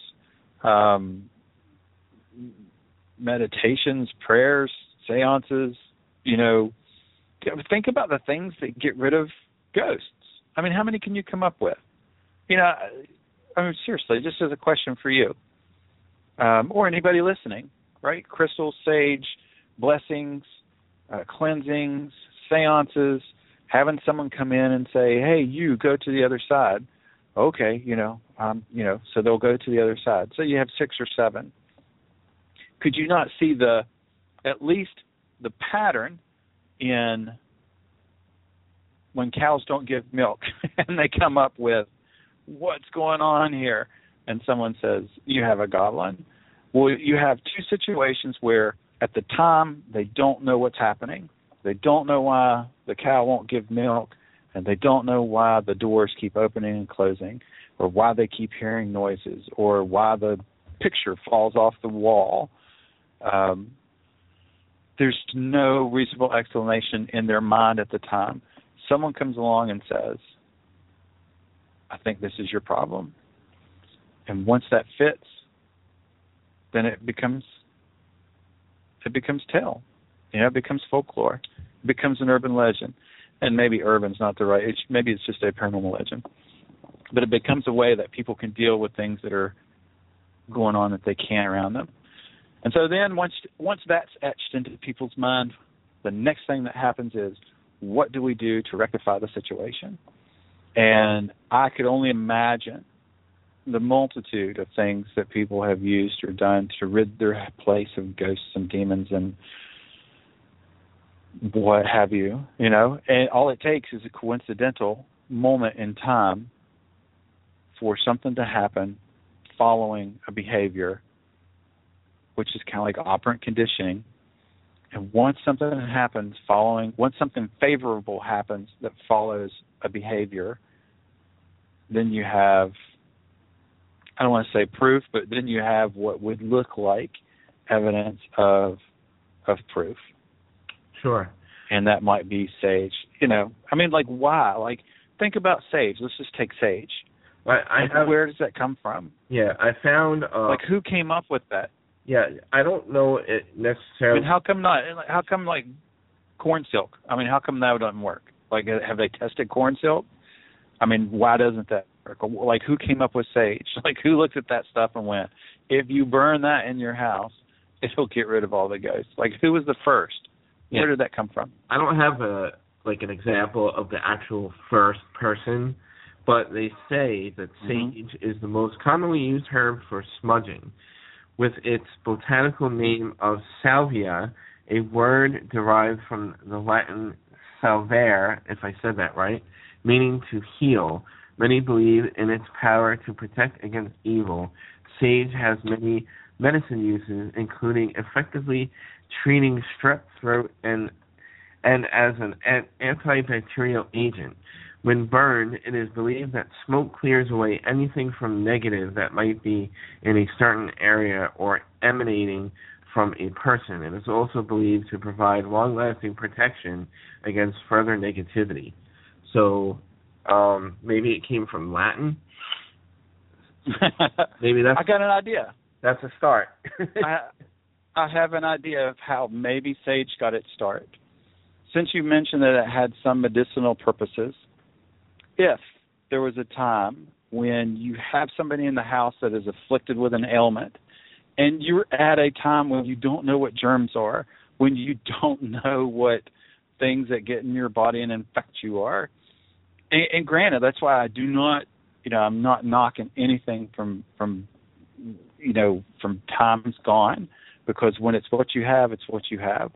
meditations, prayers, seances. Think about the things that get rid of ghosts. I mean, how many can you come up with? Seriously, just as a question for you, or anybody listening, right? Crystals, sage, blessings, cleansings, seances, having someone come in and say, hey, you go to the other side. Okay, so they'll go to the other side. So you have 6 or 7. Could you not see at least the pattern in when cows don't give milk and they come up with what's going on here, and someone says, you have a goblin? Well, you have 2 situations where at the time they don't know what's happening. They don't know why the cow won't give milk, and they don't know why the doors keep opening and closing, or why they keep hearing noises, or why the picture falls off the wall. There's no reasonable explanation in their mind at the time. Someone comes along and says, I think this is your problem. And once that fits, then it becomes tale. It becomes folklore. It becomes an urban legend. And maybe urban's not the right, maybe it's just a paranormal legend. But it becomes a way that people can deal with things that are going on that they can't around them. And so then once that's etched into people's mind, the next thing that happens is, what do we do to rectify the situation? And I could only imagine the multitude of things that people have used or done to rid their place of ghosts and demons and what have you, and all it takes is a coincidental moment in time for something to happen following a behavior, which is kind of like operant conditioning. And once something favorable happens that follows a behavior, then you have, I don't want to say proof, but then you have what would look like evidence of proof. Sure. And that might be sage. Why? Think about sage. Let's just take sage. Where does that come from? Yeah, I found... who came up with that? Yeah, I don't know it necessarily... How come corn silk? How come that doesn't work? Have they tested corn silk? Why doesn't that work? Who came up with sage? Who looked at that stuff and went, if you burn that in your house, it'll get rid of all the ghosts. Like, who was the first? Yeah. Where did that come from? I don't have an example of the actual first person, but they say that sage is the most commonly used herb for smudging, with its botanical name of salvia, a word derived from the Latin salvare, if I said that right, meaning to heal. Many believe in its power to protect against evil. Sage has many medicine uses, including effectively treating strep throat and as an antibacterial agent. When burned, it is believed that smoke clears away anything from negative that might be in a certain area or emanating from a person. It is also believed to provide long-lasting protection against further negativity. So maybe it came from Latin. Maybe that's. I got an idea. That's a start. I have an idea of how maybe sage got its start. Since you mentioned that it had some medicinal purposes, if there was a time when you have somebody in the house that is afflicted with an ailment, and you're at a time when you don't know what germs are, when you don't know what things that get in your body and infect you are, and granted, that's why I do not, I'm not knocking anything from times gone, because when it's what you have, it's what you have.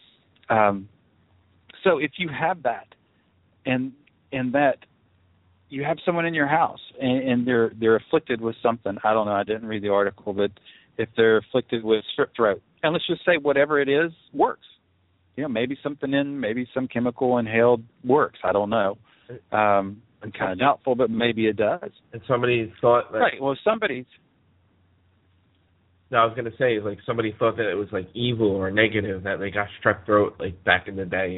So if you have that, and that you have someone in your house and they're afflicted with something, I don't know, I didn't read the article, but if they're afflicted with strep throat, and let's just say whatever it is works, maybe maybe some chemical inhaled works, I don't know. I'm kind of doubtful, but maybe it does. And somebody thought that. Right. Well, No, I was going to say, like, somebody thought that it was, like, evil or negative that they got strep throat, like, back in the day,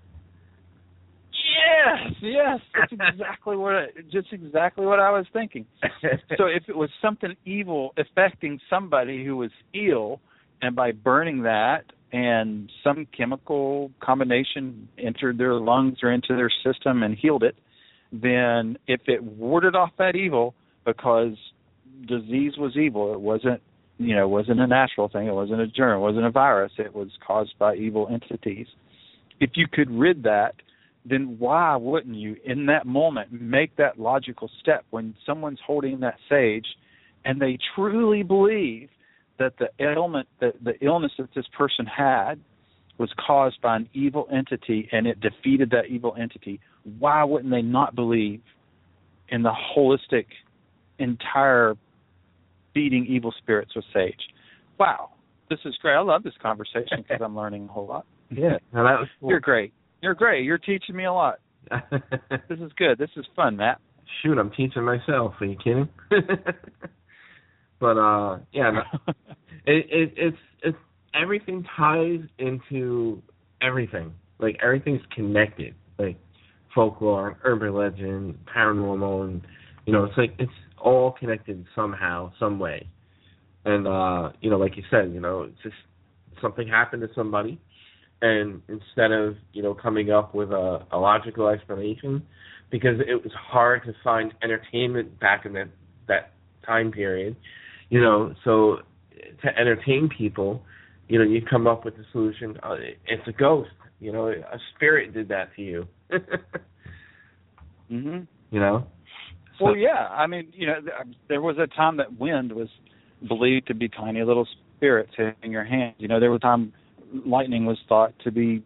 Yes, that's exactly what I was thinking. So if it was something evil affecting somebody who was ill, and by burning that and some chemical combination entered their lungs or into their system and healed it, then if it warded off that evil, because disease was evil, it wasn't a natural thing, it wasn't a germ, it wasn't a virus, it was caused by evil entities. If you could rid that, then why wouldn't you, in that moment, make that logical step when someone's holding that sage and they truly believe that the illness that this person had was caused by an evil entity and it defeated that evil entity? Why wouldn't they not believe in the holistic, entire beating evil spirits with sage? Wow, this is great. I love this conversation because I'm learning a whole lot. Yeah, now that was cool. You're great. You're teaching me a lot. This is good. This is fun, Matt. Shoot, I'm teaching myself. Are you kidding? But yeah, no, it's everything ties into everything. Like, everything's connected. Like folklore, urban legend, paranormal, and it's like it's all connected somehow, some way. And like you said, it's just something happened to somebody. And instead of, coming up with a logical explanation, because it was hard to find entertainment back in that time period, so to entertain people, you come up with the solution, it's a ghost, a spirit did that to you. Well, yeah, I mean, there was a time that wind was believed to be tiny little spirits hitting your hand. There was a time lightning was thought to be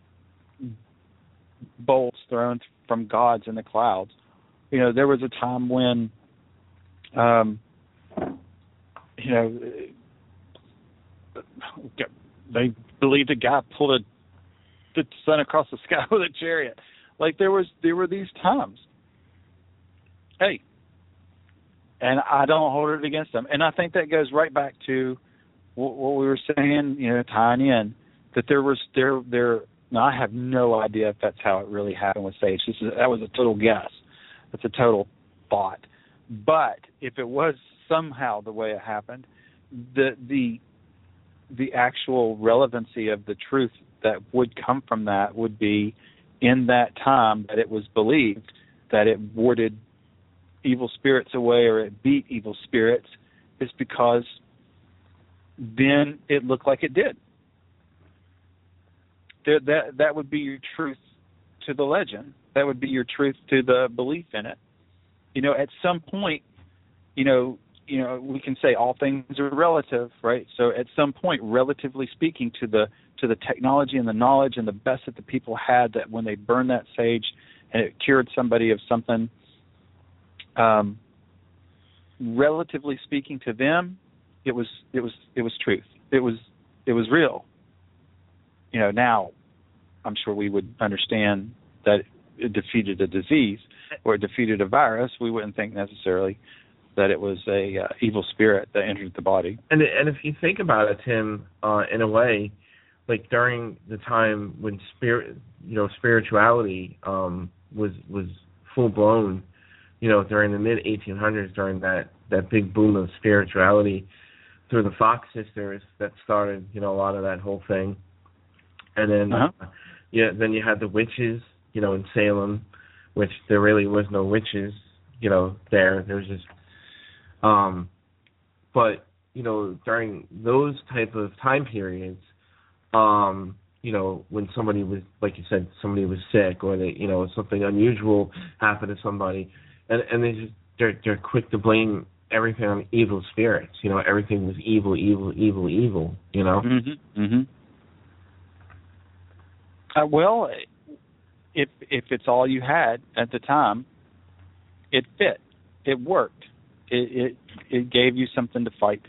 bolts thrown from gods in the clouds. There was a time when, they believed a guy pulled the sun across the sky with a chariot. Like, there were these times. Hey, and I don't hold it against them. And I think that goes right back to what we were saying, tying in, that now I have no idea if that's how it really happened with sage. That was a total guess. That's a total thought. But if it was somehow the way it happened, the actual relevancy of the truth that would come from that would be, in that time that it was believed that it warded evil spirits away or it beat evil spirits, is because then it looked like it did. That would be your truth to the legend. That would be your truth to the belief in it. At some point, we can say all things are relative, right? So at some point, relatively speaking, to the technology and the knowledge and the best that the people had, that when they burned that sage and it cured somebody of something, relatively speaking to them, it was truth. It was real. Now I'm sure we would understand that it defeated a disease or it defeated a virus. We wouldn't think necessarily that it was a evil spirit that entered the body. And if you think about it, Tim, in a way, like during the time when spirituality was full blown, during the mid 1800s, during that big boom of spirituality through the Fox sisters that started, a lot of that whole thing. And then, then you had the witches, in Salem, which there really was no witches, there. There was just, but, during those type of time periods, when somebody was, like you said, somebody was sick or they, something unusual happened to somebody, and they're quick to blame everything on evil spirits. Everything was evil. Well, if it's all you had at the time, it fit. It worked. It gave you something to fight.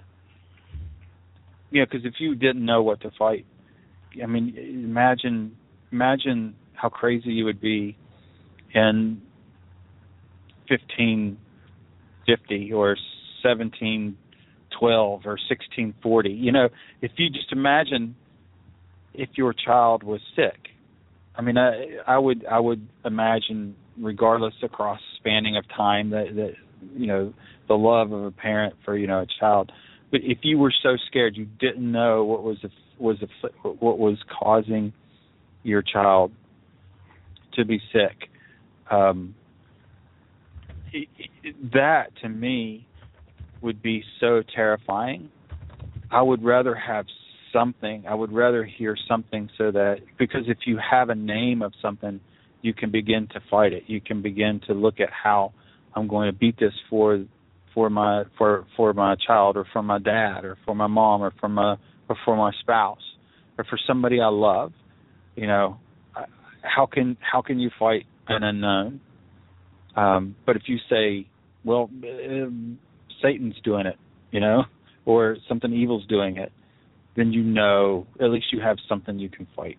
Because if you didn't know what to fight, I mean, imagine how crazy you would be in 1550 or 1712 or 1640. If you just imagine if your child was sick. I mean, I would imagine, regardless across spanning of time, that the love of a parent for a child. But if you were so scared you didn't know what was causing your child to be sick, that to me would be so terrifying. I would rather have something. I would rather hear something, so that, because if you have a name of something, you can begin to fight it. You can begin to look at how I'm going to beat this for my child, or for my dad, or for my mom, or for my spouse, or for somebody I love. How can you fight an unknown? But if you say, well, Satan's doing it, or something evil's doing it, then at least you have something you can fight.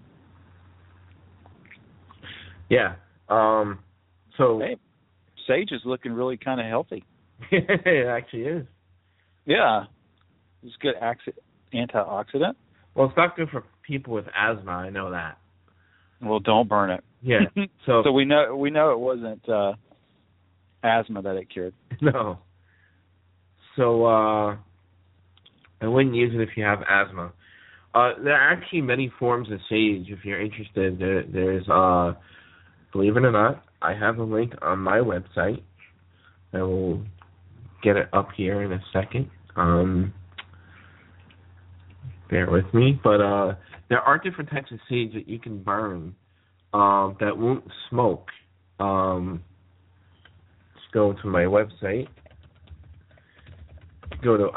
Yeah. So hey, sage is looking really kind of healthy. It actually is. Yeah. It's good antioxidant. Well, it's not good for people with asthma. I know that. Well, don't burn it. Yeah. So we know it wasn't asthma that it cured. No. So I wouldn't use it if you have asthma. There are actually many forms of sage if you're interested. There's, believe it or not, I have a link on my website. I will get it up here in a second. Bear with me. But there are different types of sage that you can burn that won't smoke. Let's go to my website. Go to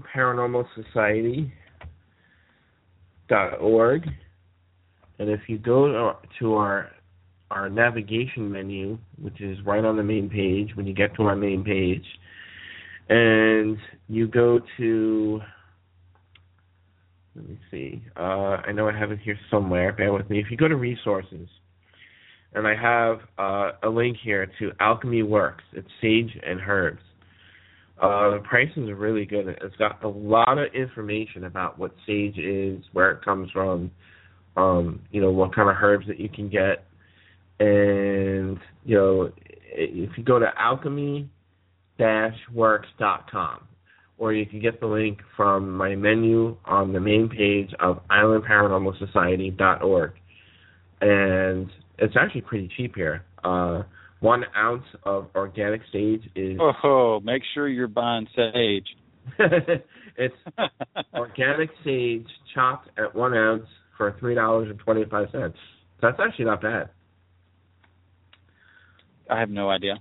islandparanormalsociety.org, and if you go to our navigation menu, which is right on the main page, when you get to our main page, and you go to, let me see, I know I have it here somewhere, bear with me. If you go to resources, and I have a link here to Alchemy Works, it's sage and herbs. The prices are really good. It's got a lot of information about what sage is, where it comes from, what kind of herbs that you can get. And, if you go to alchemy-works.com, or you can get the link from my menu on the main page of islandparanormalsociety.org. And it's actually pretty cheap here. 1 ounce of organic sage is... Oh, make sure you're buying sage. It's organic sage chopped at 1 ounce for $3.25. That's actually not bad. I have no idea.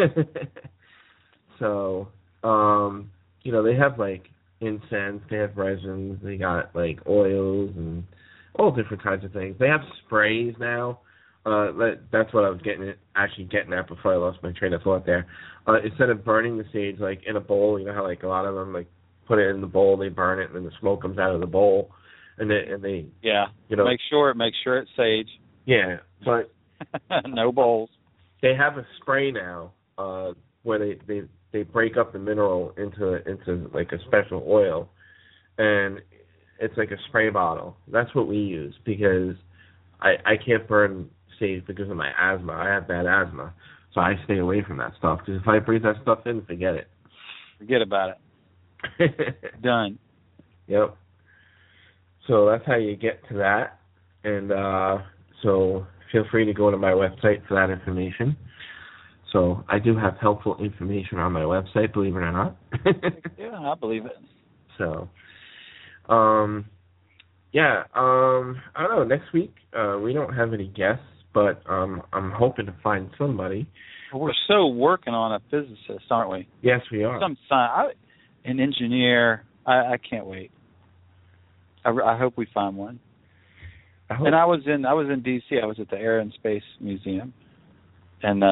So, they have like incense, they have resins, they got like oils and all different kinds of things. They have sprays now. That's what I was getting at before I lost my train of thought there. Instead of burning the sage like in a bowl, you know how like a lot of them like put it in the bowl, they burn it, and then the smoke comes out of the bowl, and they make sure it's sage. Yeah, but no bowls. They have a spray now where they break up the mineral into like a special oil, and it's like a spray bottle. That's what we use because I can't burn sage because of my asthma. I have bad asthma, so I stay away from that stuff. Because if I breathe that stuff in, forget it. Forget about it. Done. Yep. So that's how you get to that, and so feel free to go to my website for that information. So I do have helpful information on my website, believe it or not. Yeah, I believe it. So, I don't know. Next week we don't have any guests, but I'm hoping to find somebody. We're still working on a physicist, aren't we? Yes, we are. An engineer. I can't wait. I hope we find one. And I was in D.C. I was at the Air and Space Museum, and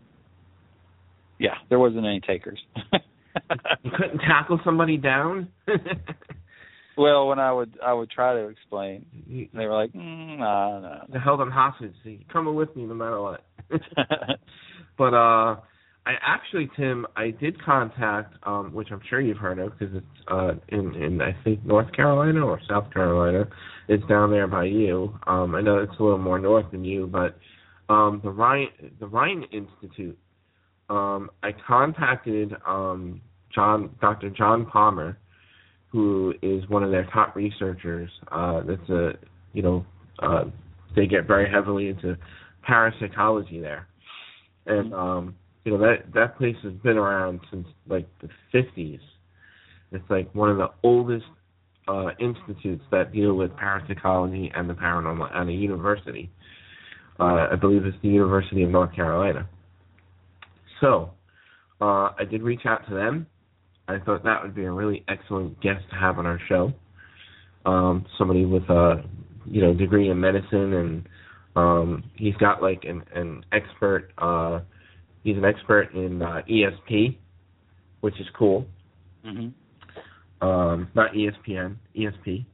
there wasn't any takers. You couldn't tackle somebody down? Well, when I would try to explain, they were like, no. They held them hostage. You're coming with me no matter what. But I actually, Tim, I did contact, which I'm sure you've heard of because it's in I think North Carolina or South Carolina. It's down there by you. I know it's a little more north than you, but the Rhine Institute. I contacted Dr. John Palmer, who is one of their top researchers. They get very heavily into parapsychology there, and that place has been around since like the 50s. It's like one of the oldest institutes that deal with parapsychology and the paranormal at a university. I believe it's the University of North Carolina. So I did reach out to them. I thought that would be a really excellent guest to have on our show. Somebody with a degree in medicine, and he's got like an expert. He's an expert in ESP, which is cool. Mm-hmm. Not ESPN, ESP.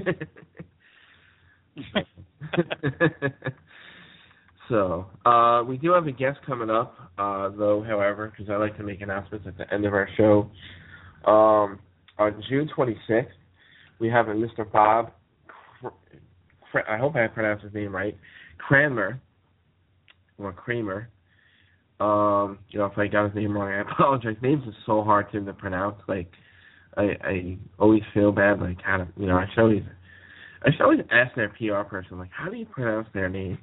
So, we do have a guest coming up, though, however, because I like to make announcements at the end of our show. On June 26th, we have a Mr. Bob, I hope I pronounced his name right, Kramer, or Kramer. If I got his name wrong, I apologize. Names are so hard to pronounce. Like, I always feel bad, like, how to, I should always ask their PR person, like, how do you pronounce their name?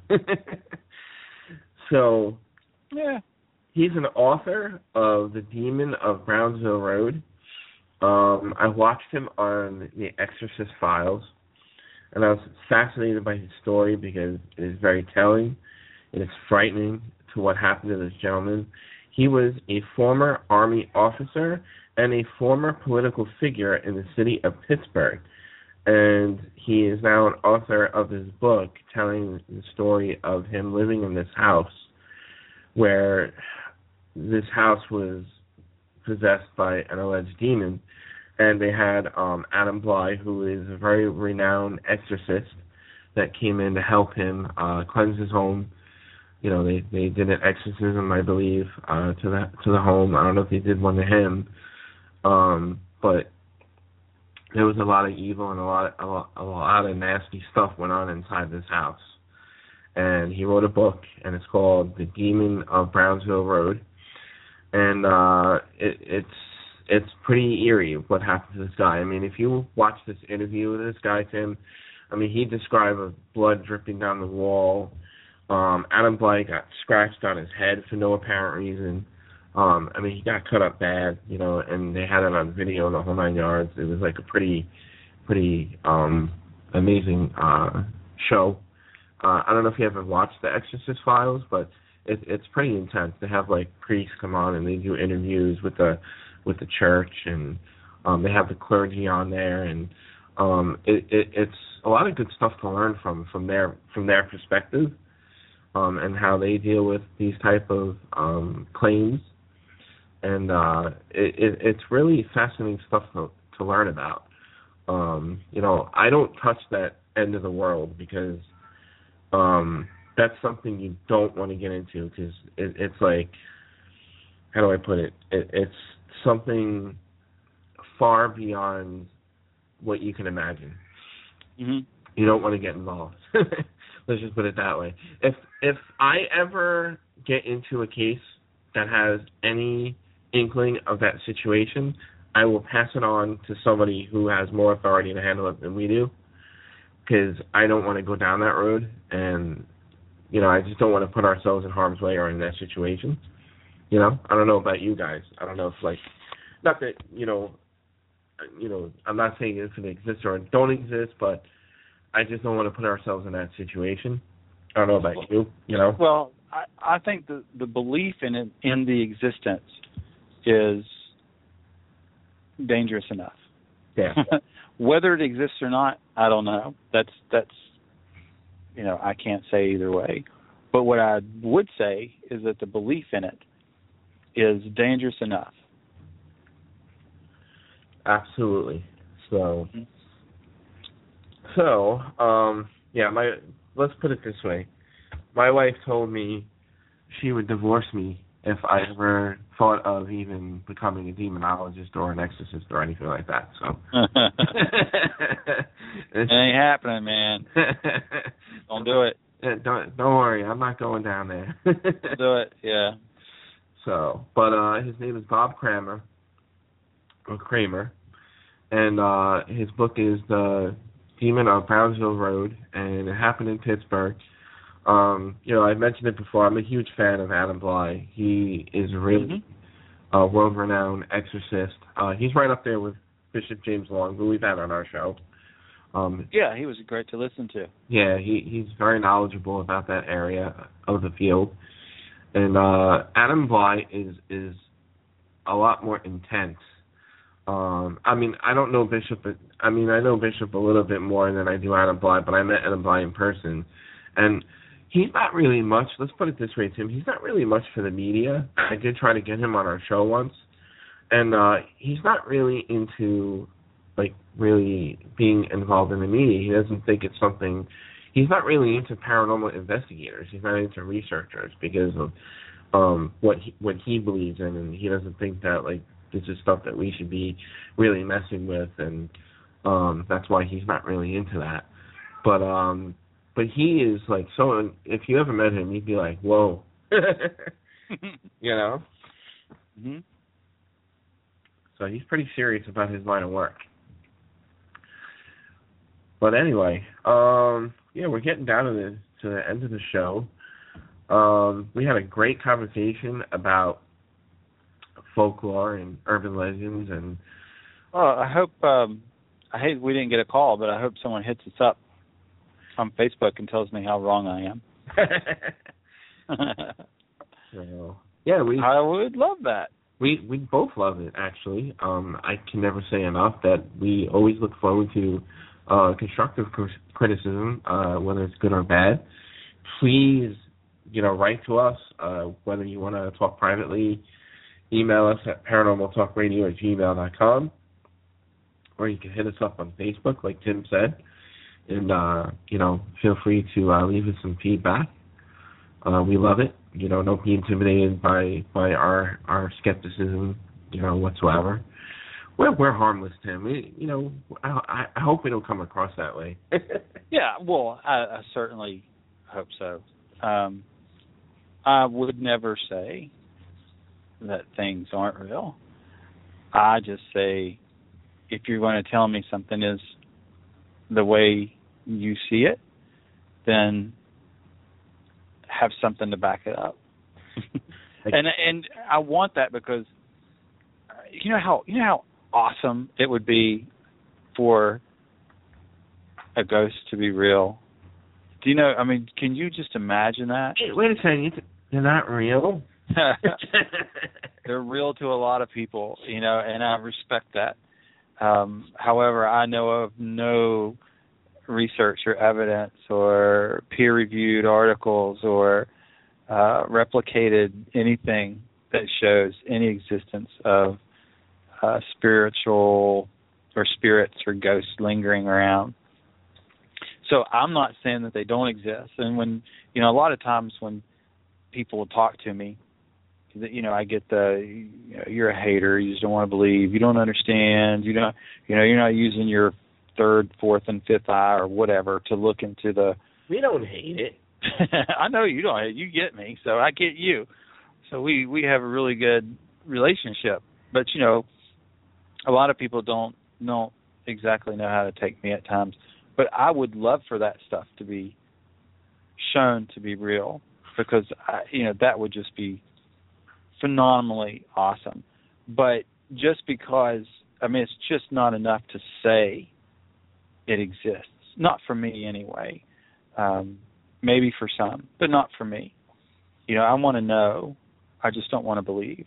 So, yeah, he's an author of The Demon of Brownsville Road. I watched him on The Exorcist Files, and I was fascinated by his story because it is very telling, and it's frightening to what happened to this gentleman. He was a former Army officer and a former political figure in the city of Pittsburgh. And he is now an author of his book telling the story of him living in this house where this house was possessed by an alleged demon. And they had Adam Bly, who is a very renowned exorcist, that came in to help him cleanse his home. They did an exorcism, I believe, to the home. I don't know if they did one to him, but there was a lot of evil and a lot of nasty stuff went on inside this house. And he wrote a book, and it's called The Demon of Brownsville Road. And it's pretty eerie what happened to this guy. I mean, if you watch this interview with this guy, Tim, he described blood dripping down the wall. Adam Bly got scratched on his head for no apparent reason. I mean, he got cut up bad, you know, and they had it on video, the whole 9 yards. It was like a pretty amazing show. I don't know if you ever watched The Exorcist Files, but it's pretty intense. They have like priests come on and they do interviews with the church, and they have the clergy on there, and it's a lot of good stuff to learn from their perspective, and how they deal with these type of claims, and it's really fascinating stuff to learn about. You know, I don't touch that end of the world because that's something you don't want to get into, because it's like, how do I put it? It's something far beyond what you can imagine. Mm-hmm. You don't want to get involved. Let's just put it that way. If I ever get into a case that has any inkling of that situation, I will pass it on to somebody who has more authority to handle it than we do, because I don't want to go down that road, and you know, I just don't want to put ourselves in harm's way or in that situation. You know, I don't know about you guys. I don't know if, like, not that, you know, I'm not saying if it exists or it don't exist, but I just don't want to put ourselves in that situation. I don't know about you, you know. Well, I think the belief in it, in the existence, is dangerous enough. Yeah. Whether it exists or not, I don't know. That's you know, I can't say either way. But what I would say is that the belief in it is dangerous enough. Absolutely. So, yeah, let's put it this way. My wife told me she would divorce me if I ever thought of even becoming a demonologist or an exorcist or anything like that. So it ain't happening, man. Don't do it. Don't worry, I'm not going down there. Don't do it, yeah. So, but his name is Bob Kramer, or Kramer, and his book is The Demon of Brownsville Road, and it happened in Pittsburgh. You know, I mentioned it before. I'm a huge fan of Adam Bly. He is a really world-renowned exorcist. He's right up there with Bishop James Long, who we've had on our show. Yeah, he was great to listen to. Yeah, he's very knowledgeable about that area of the field. And Adam Bly is a lot more intense. I mean, I don't know Bishop, but I know Bishop a little bit more than I do Adam Bly, but I met Adam Bly in person. And he's not really much, let's put it this way, Tim, he's not really much for the media. I did try to get him on our show once. And he's not really into, like, really being involved in the media. He doesn't think it's something, he's not really into paranormal investigators. He's not into researchers because of what he believes in, and he doesn't think that, like, this is stuff that we should be really messing with, and that's why he's not really into that. But he is, like, so, if you ever met him, you'd be like, whoa. You know? Mm-hmm. So he's pretty serious about his line of work. But anyway, yeah, we're getting down to the end of the show. We had a great conversation about folklore and urban legends, and well, I hope I hate we didn't get a call, but I hope someone hits us up on Facebook and tells me how wrong I am. So, yeah, I would love that. We both love it, actually. I can never say enough that we always look forward to constructive criticism, whether it's good or bad. Please, write to us, whether you want to talk privately. Email us at paranormaltalkradio@gmail.com, or you can hit us up on Facebook, like Tim said, and feel free to leave us some feedback. We love it. Don't be intimidated by our skepticism, whatsoever. We're harmless, Tim. I hope we don't come across that way. Yeah, well, I certainly hope so. I would never say that things aren't real. I just say, if you're going to tell me something is the way you see it, then have something to back it up. And I want that because you know how awesome it would be for a ghost to be real. Do you know? I mean, can you just imagine that? Hey, wait a second, they're not real. They're real to a lot of people, you know, and I respect that. However, I know of no research or evidence or peer-reviewed articles or replicated anything that shows any existence of spiritual or spirits or ghosts lingering around. So I'm not saying that they don't exist. And when, you know, a lot of times when people talk to me, you know, I get you're a hater, you just don't want to believe, you don't understand, you're not using your third, fourth, and fifth eye or whatever to look into the... We don't hate it. I know you don't hate it. You get me, so I get you. So we have a really good relationship. But, you know, a lot of people don't exactly know how to take me at times. But I would love for that stuff to be shown to be real because, that would just be phenomenally awesome. But just because, it's just not enough to say it exists. Not for me anyway. Maybe for some, but not for me. You know, I want to know. I just don't want to believe.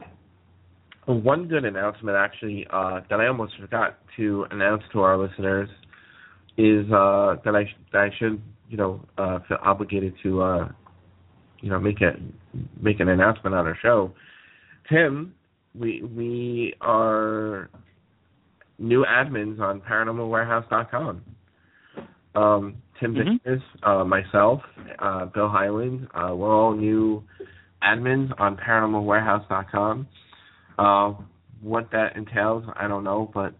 One good announcement, actually, that I almost forgot to announce to our listeners is that I should, feel obligated to, make an announcement on our show. Tim, we are new admins on ParanormalWarehouse.com. Tim Vickers, myself, Bill Hyland, we're all new admins on ParanormalWarehouse.com. What that entails, I don't know, but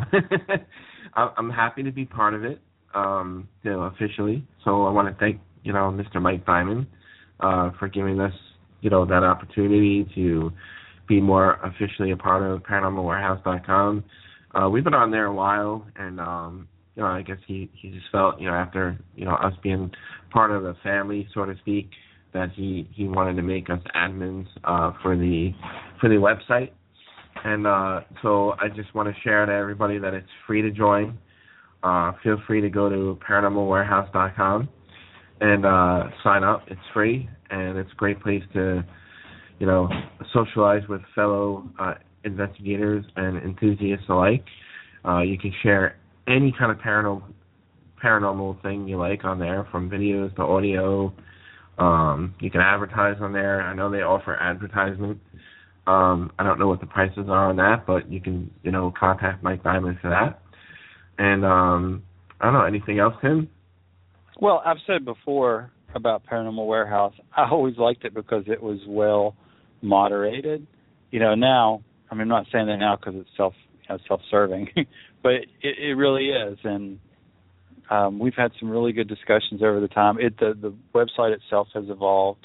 I'm happy to be part of it, officially. So I want to thank, Mr. Mike Diamond for giving us, that opportunity to be more officially a part of ParanormalWarehouse.com. We've been on there a while, and I guess he just felt, after us being part of the family, so to speak, that he wanted to make us admins for the website. And so I just want to share to everybody that it's free to join. Feel free to go to ParanormalWarehouse.com and sign up. It's free, and it's a great place to, socialize with fellow investigators and enthusiasts alike. You can share any kind of paranormal thing you like on there, from videos to audio. You can advertise on there. I know they offer advertisement. I don't know what the prices are on that, but you can, contact Mike Diamond for that. And I don't know, anything else, Tim? Well, I've said before about Paranormal Warehouse, I always liked it because it was well moderated. Now, I'm not saying that now because it's self-serving, but it really is. And we've had some really good discussions over the time. The website itself has evolved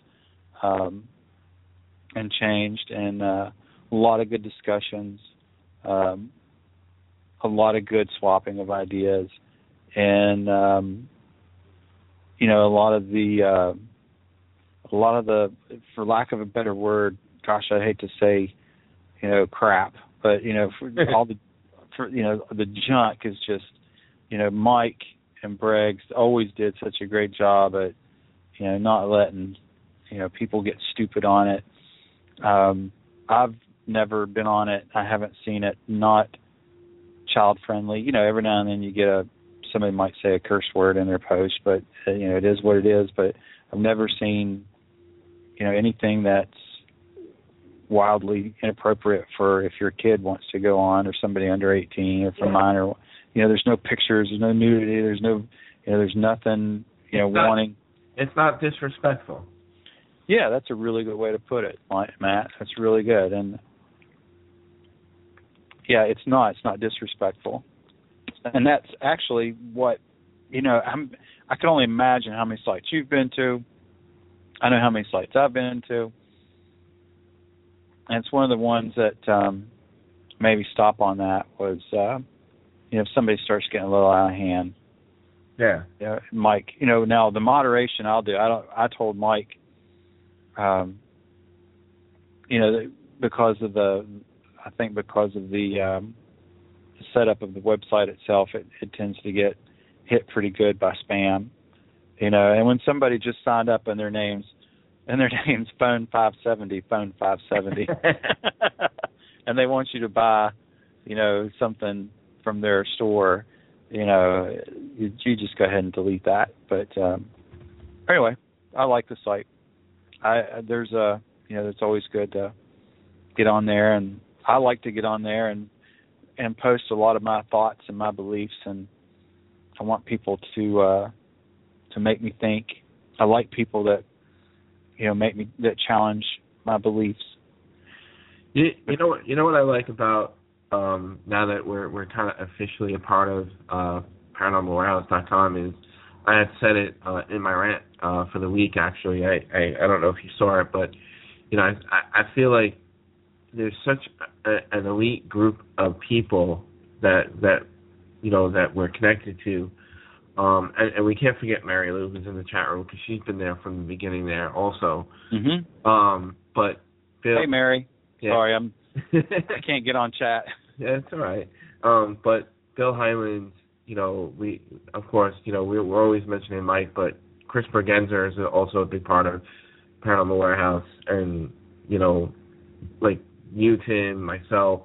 and changed, and a lot of good discussions, a lot of good swapping of ideas, and a lot of the, for lack of a better word, gosh, I hate to say, crap, but the junk is just, Mike and Briggs always did such a great job at, not letting, people get stupid on it. I've never been on it. I haven't seen it not child friendly. Every now and then you get somebody might say a curse word in their post, but it is what it is. But I've never seen, anything that's wildly inappropriate for if your kid wants to go on, or somebody under 18, or for minor. There's no pictures, there's no nudity, there's nothing, wanting. It's not disrespectful. Yeah, that's a really good way to put it, Matt. That's really good. And yeah, it's not disrespectful. And that's actually what, I can only imagine how many sites you've been to. I know how many sites I've been to. And it's one of the ones that maybe stop on that was, if somebody starts getting a little out of hand. Yeah. Mike, now the moderation I'll do. I told Mike, because of the setup of the website itself, it tends to get hit pretty good by spam. And when somebody just signed up and their name's phone 570, and they want you to buy, something from their store, you just go ahead and delete that. But anyway, I like the site. It's always good to get on there, and I like to get on there and post a lot of my thoughts and my beliefs, and I want people to make me think. I like people that that challenge my beliefs. You know what I like about now that we're kind of officially a part of ParanormalWarehouse.com is I had said it in my rant for the week. Actually, I don't know if you saw it, but I feel like there's such an elite group of people that we're connected to, and we can't forget Mary Lou, who's in the chat room, because she's been there from the beginning there also. Mm-hmm. But Bill, hey Mary, yeah. Sorry, I can't get on chat. Yeah, it's all right. But Bill Hyland, we of course, we're always mentioning Mike, but Chris Bergenzer is also a big part of Paranormal Warehouse, and like you, Tim, myself,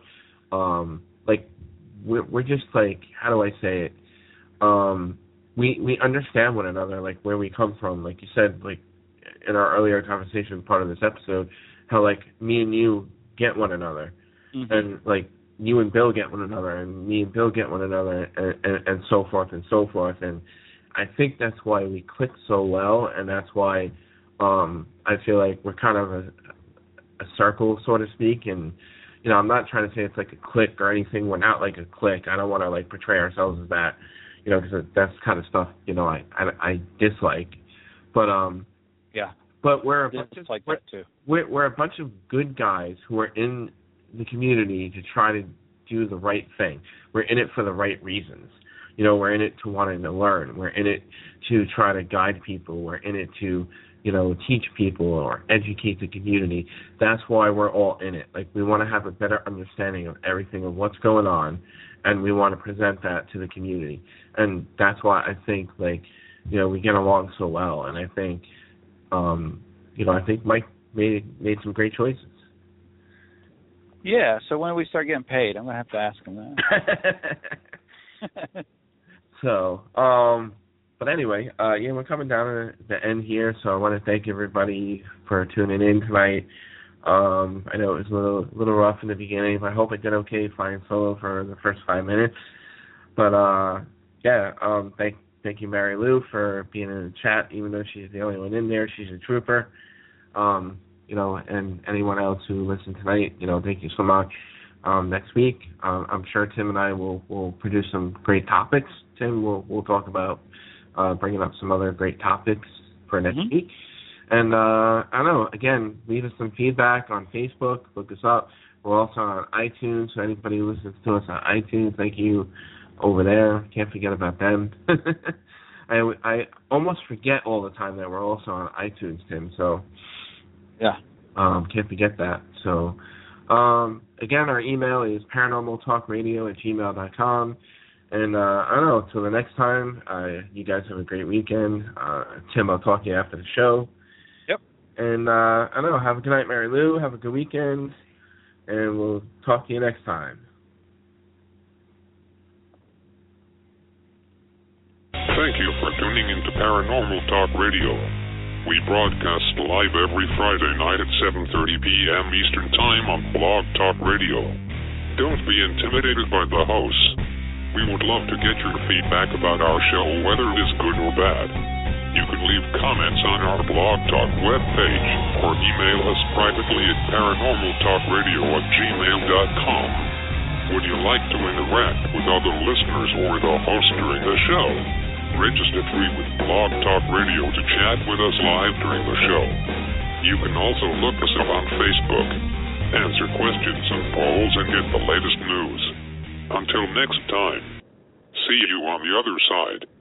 we're just like, how do I say it? We understand one another, like where we come from. Like you said, like in our earlier conversation, part of this episode, how like me and you get one another, mm-hmm. and like you and Bill get one another, and me and Bill get one another, and so forth and so forth. And I think that's why we click so well, and that's why I feel like we're kind of a circle, so to speak. And I'm not trying to say it's like a clique or anything. We're not like a clique. I don't want to like portray ourselves as that, because that's kind of stuff I dislike. But yeah. But we're a bunch like that too. We're a bunch of good guys who are in the community to try to do the right thing. We're in it for the right reasons. We're in it to wanting to learn. We're in it to try to guide people. We're in it to teach people or educate the community. That's why we're all in it. Like, we want to have a better understanding of everything, of what's going on, and we want to present that to the community. And that's why I think, like, we get along so well. And I think, I think Mike made some great choices. Yeah, so when we start getting paid, I'm going to have to ask him that. So, but anyway, we're coming down to the end here, so I want to thank everybody for tuning in tonight. I know it was a little rough in the beginning, but I hope I did okay flying solo for the first 5 minutes. But thank you, Mary Lou, for being in the chat, even though she's the only one in there. She's a trooper. And anyone else who listened tonight, thank you so much. Next week, I'm sure Tim and I will produce some great topics. Tim, we'll talk about bringing up some other great topics for next week. And I don't know, again, leave us some feedback on Facebook. Look us up. We're also on iTunes, so anybody who listens to us on iTunes, thank you over there. Can't forget about them. I almost forget all the time that we're also on iTunes, Tim. So yeah, can't forget that. So again, our email is paranormaltalkradio@gmail.com. And I don't know, until the next time, you guys have a great weekend. Tim, I'll talk to you after the show. Yep. And I don't know, have a good night, Mary Lou. Have a good weekend. And we'll talk to you next time. Thank you for tuning into Paranormal Talk Radio. We broadcast live every Friday night at 7:30 p.m. Eastern Time on Blog Talk Radio. Don't be intimidated by the hosts. We would love to get your feedback about our show, whether it is good or bad. You can leave comments on our Blog Talk webpage or email us privately at paranormaltalkradio@gmail.com. Would you like to interact with other listeners or the host during the show? Register free with Blog Talk Radio to chat with us live during the show. You can also look us up on Facebook, answer questions and polls, and get the latest news. Until next time, see you on the other side.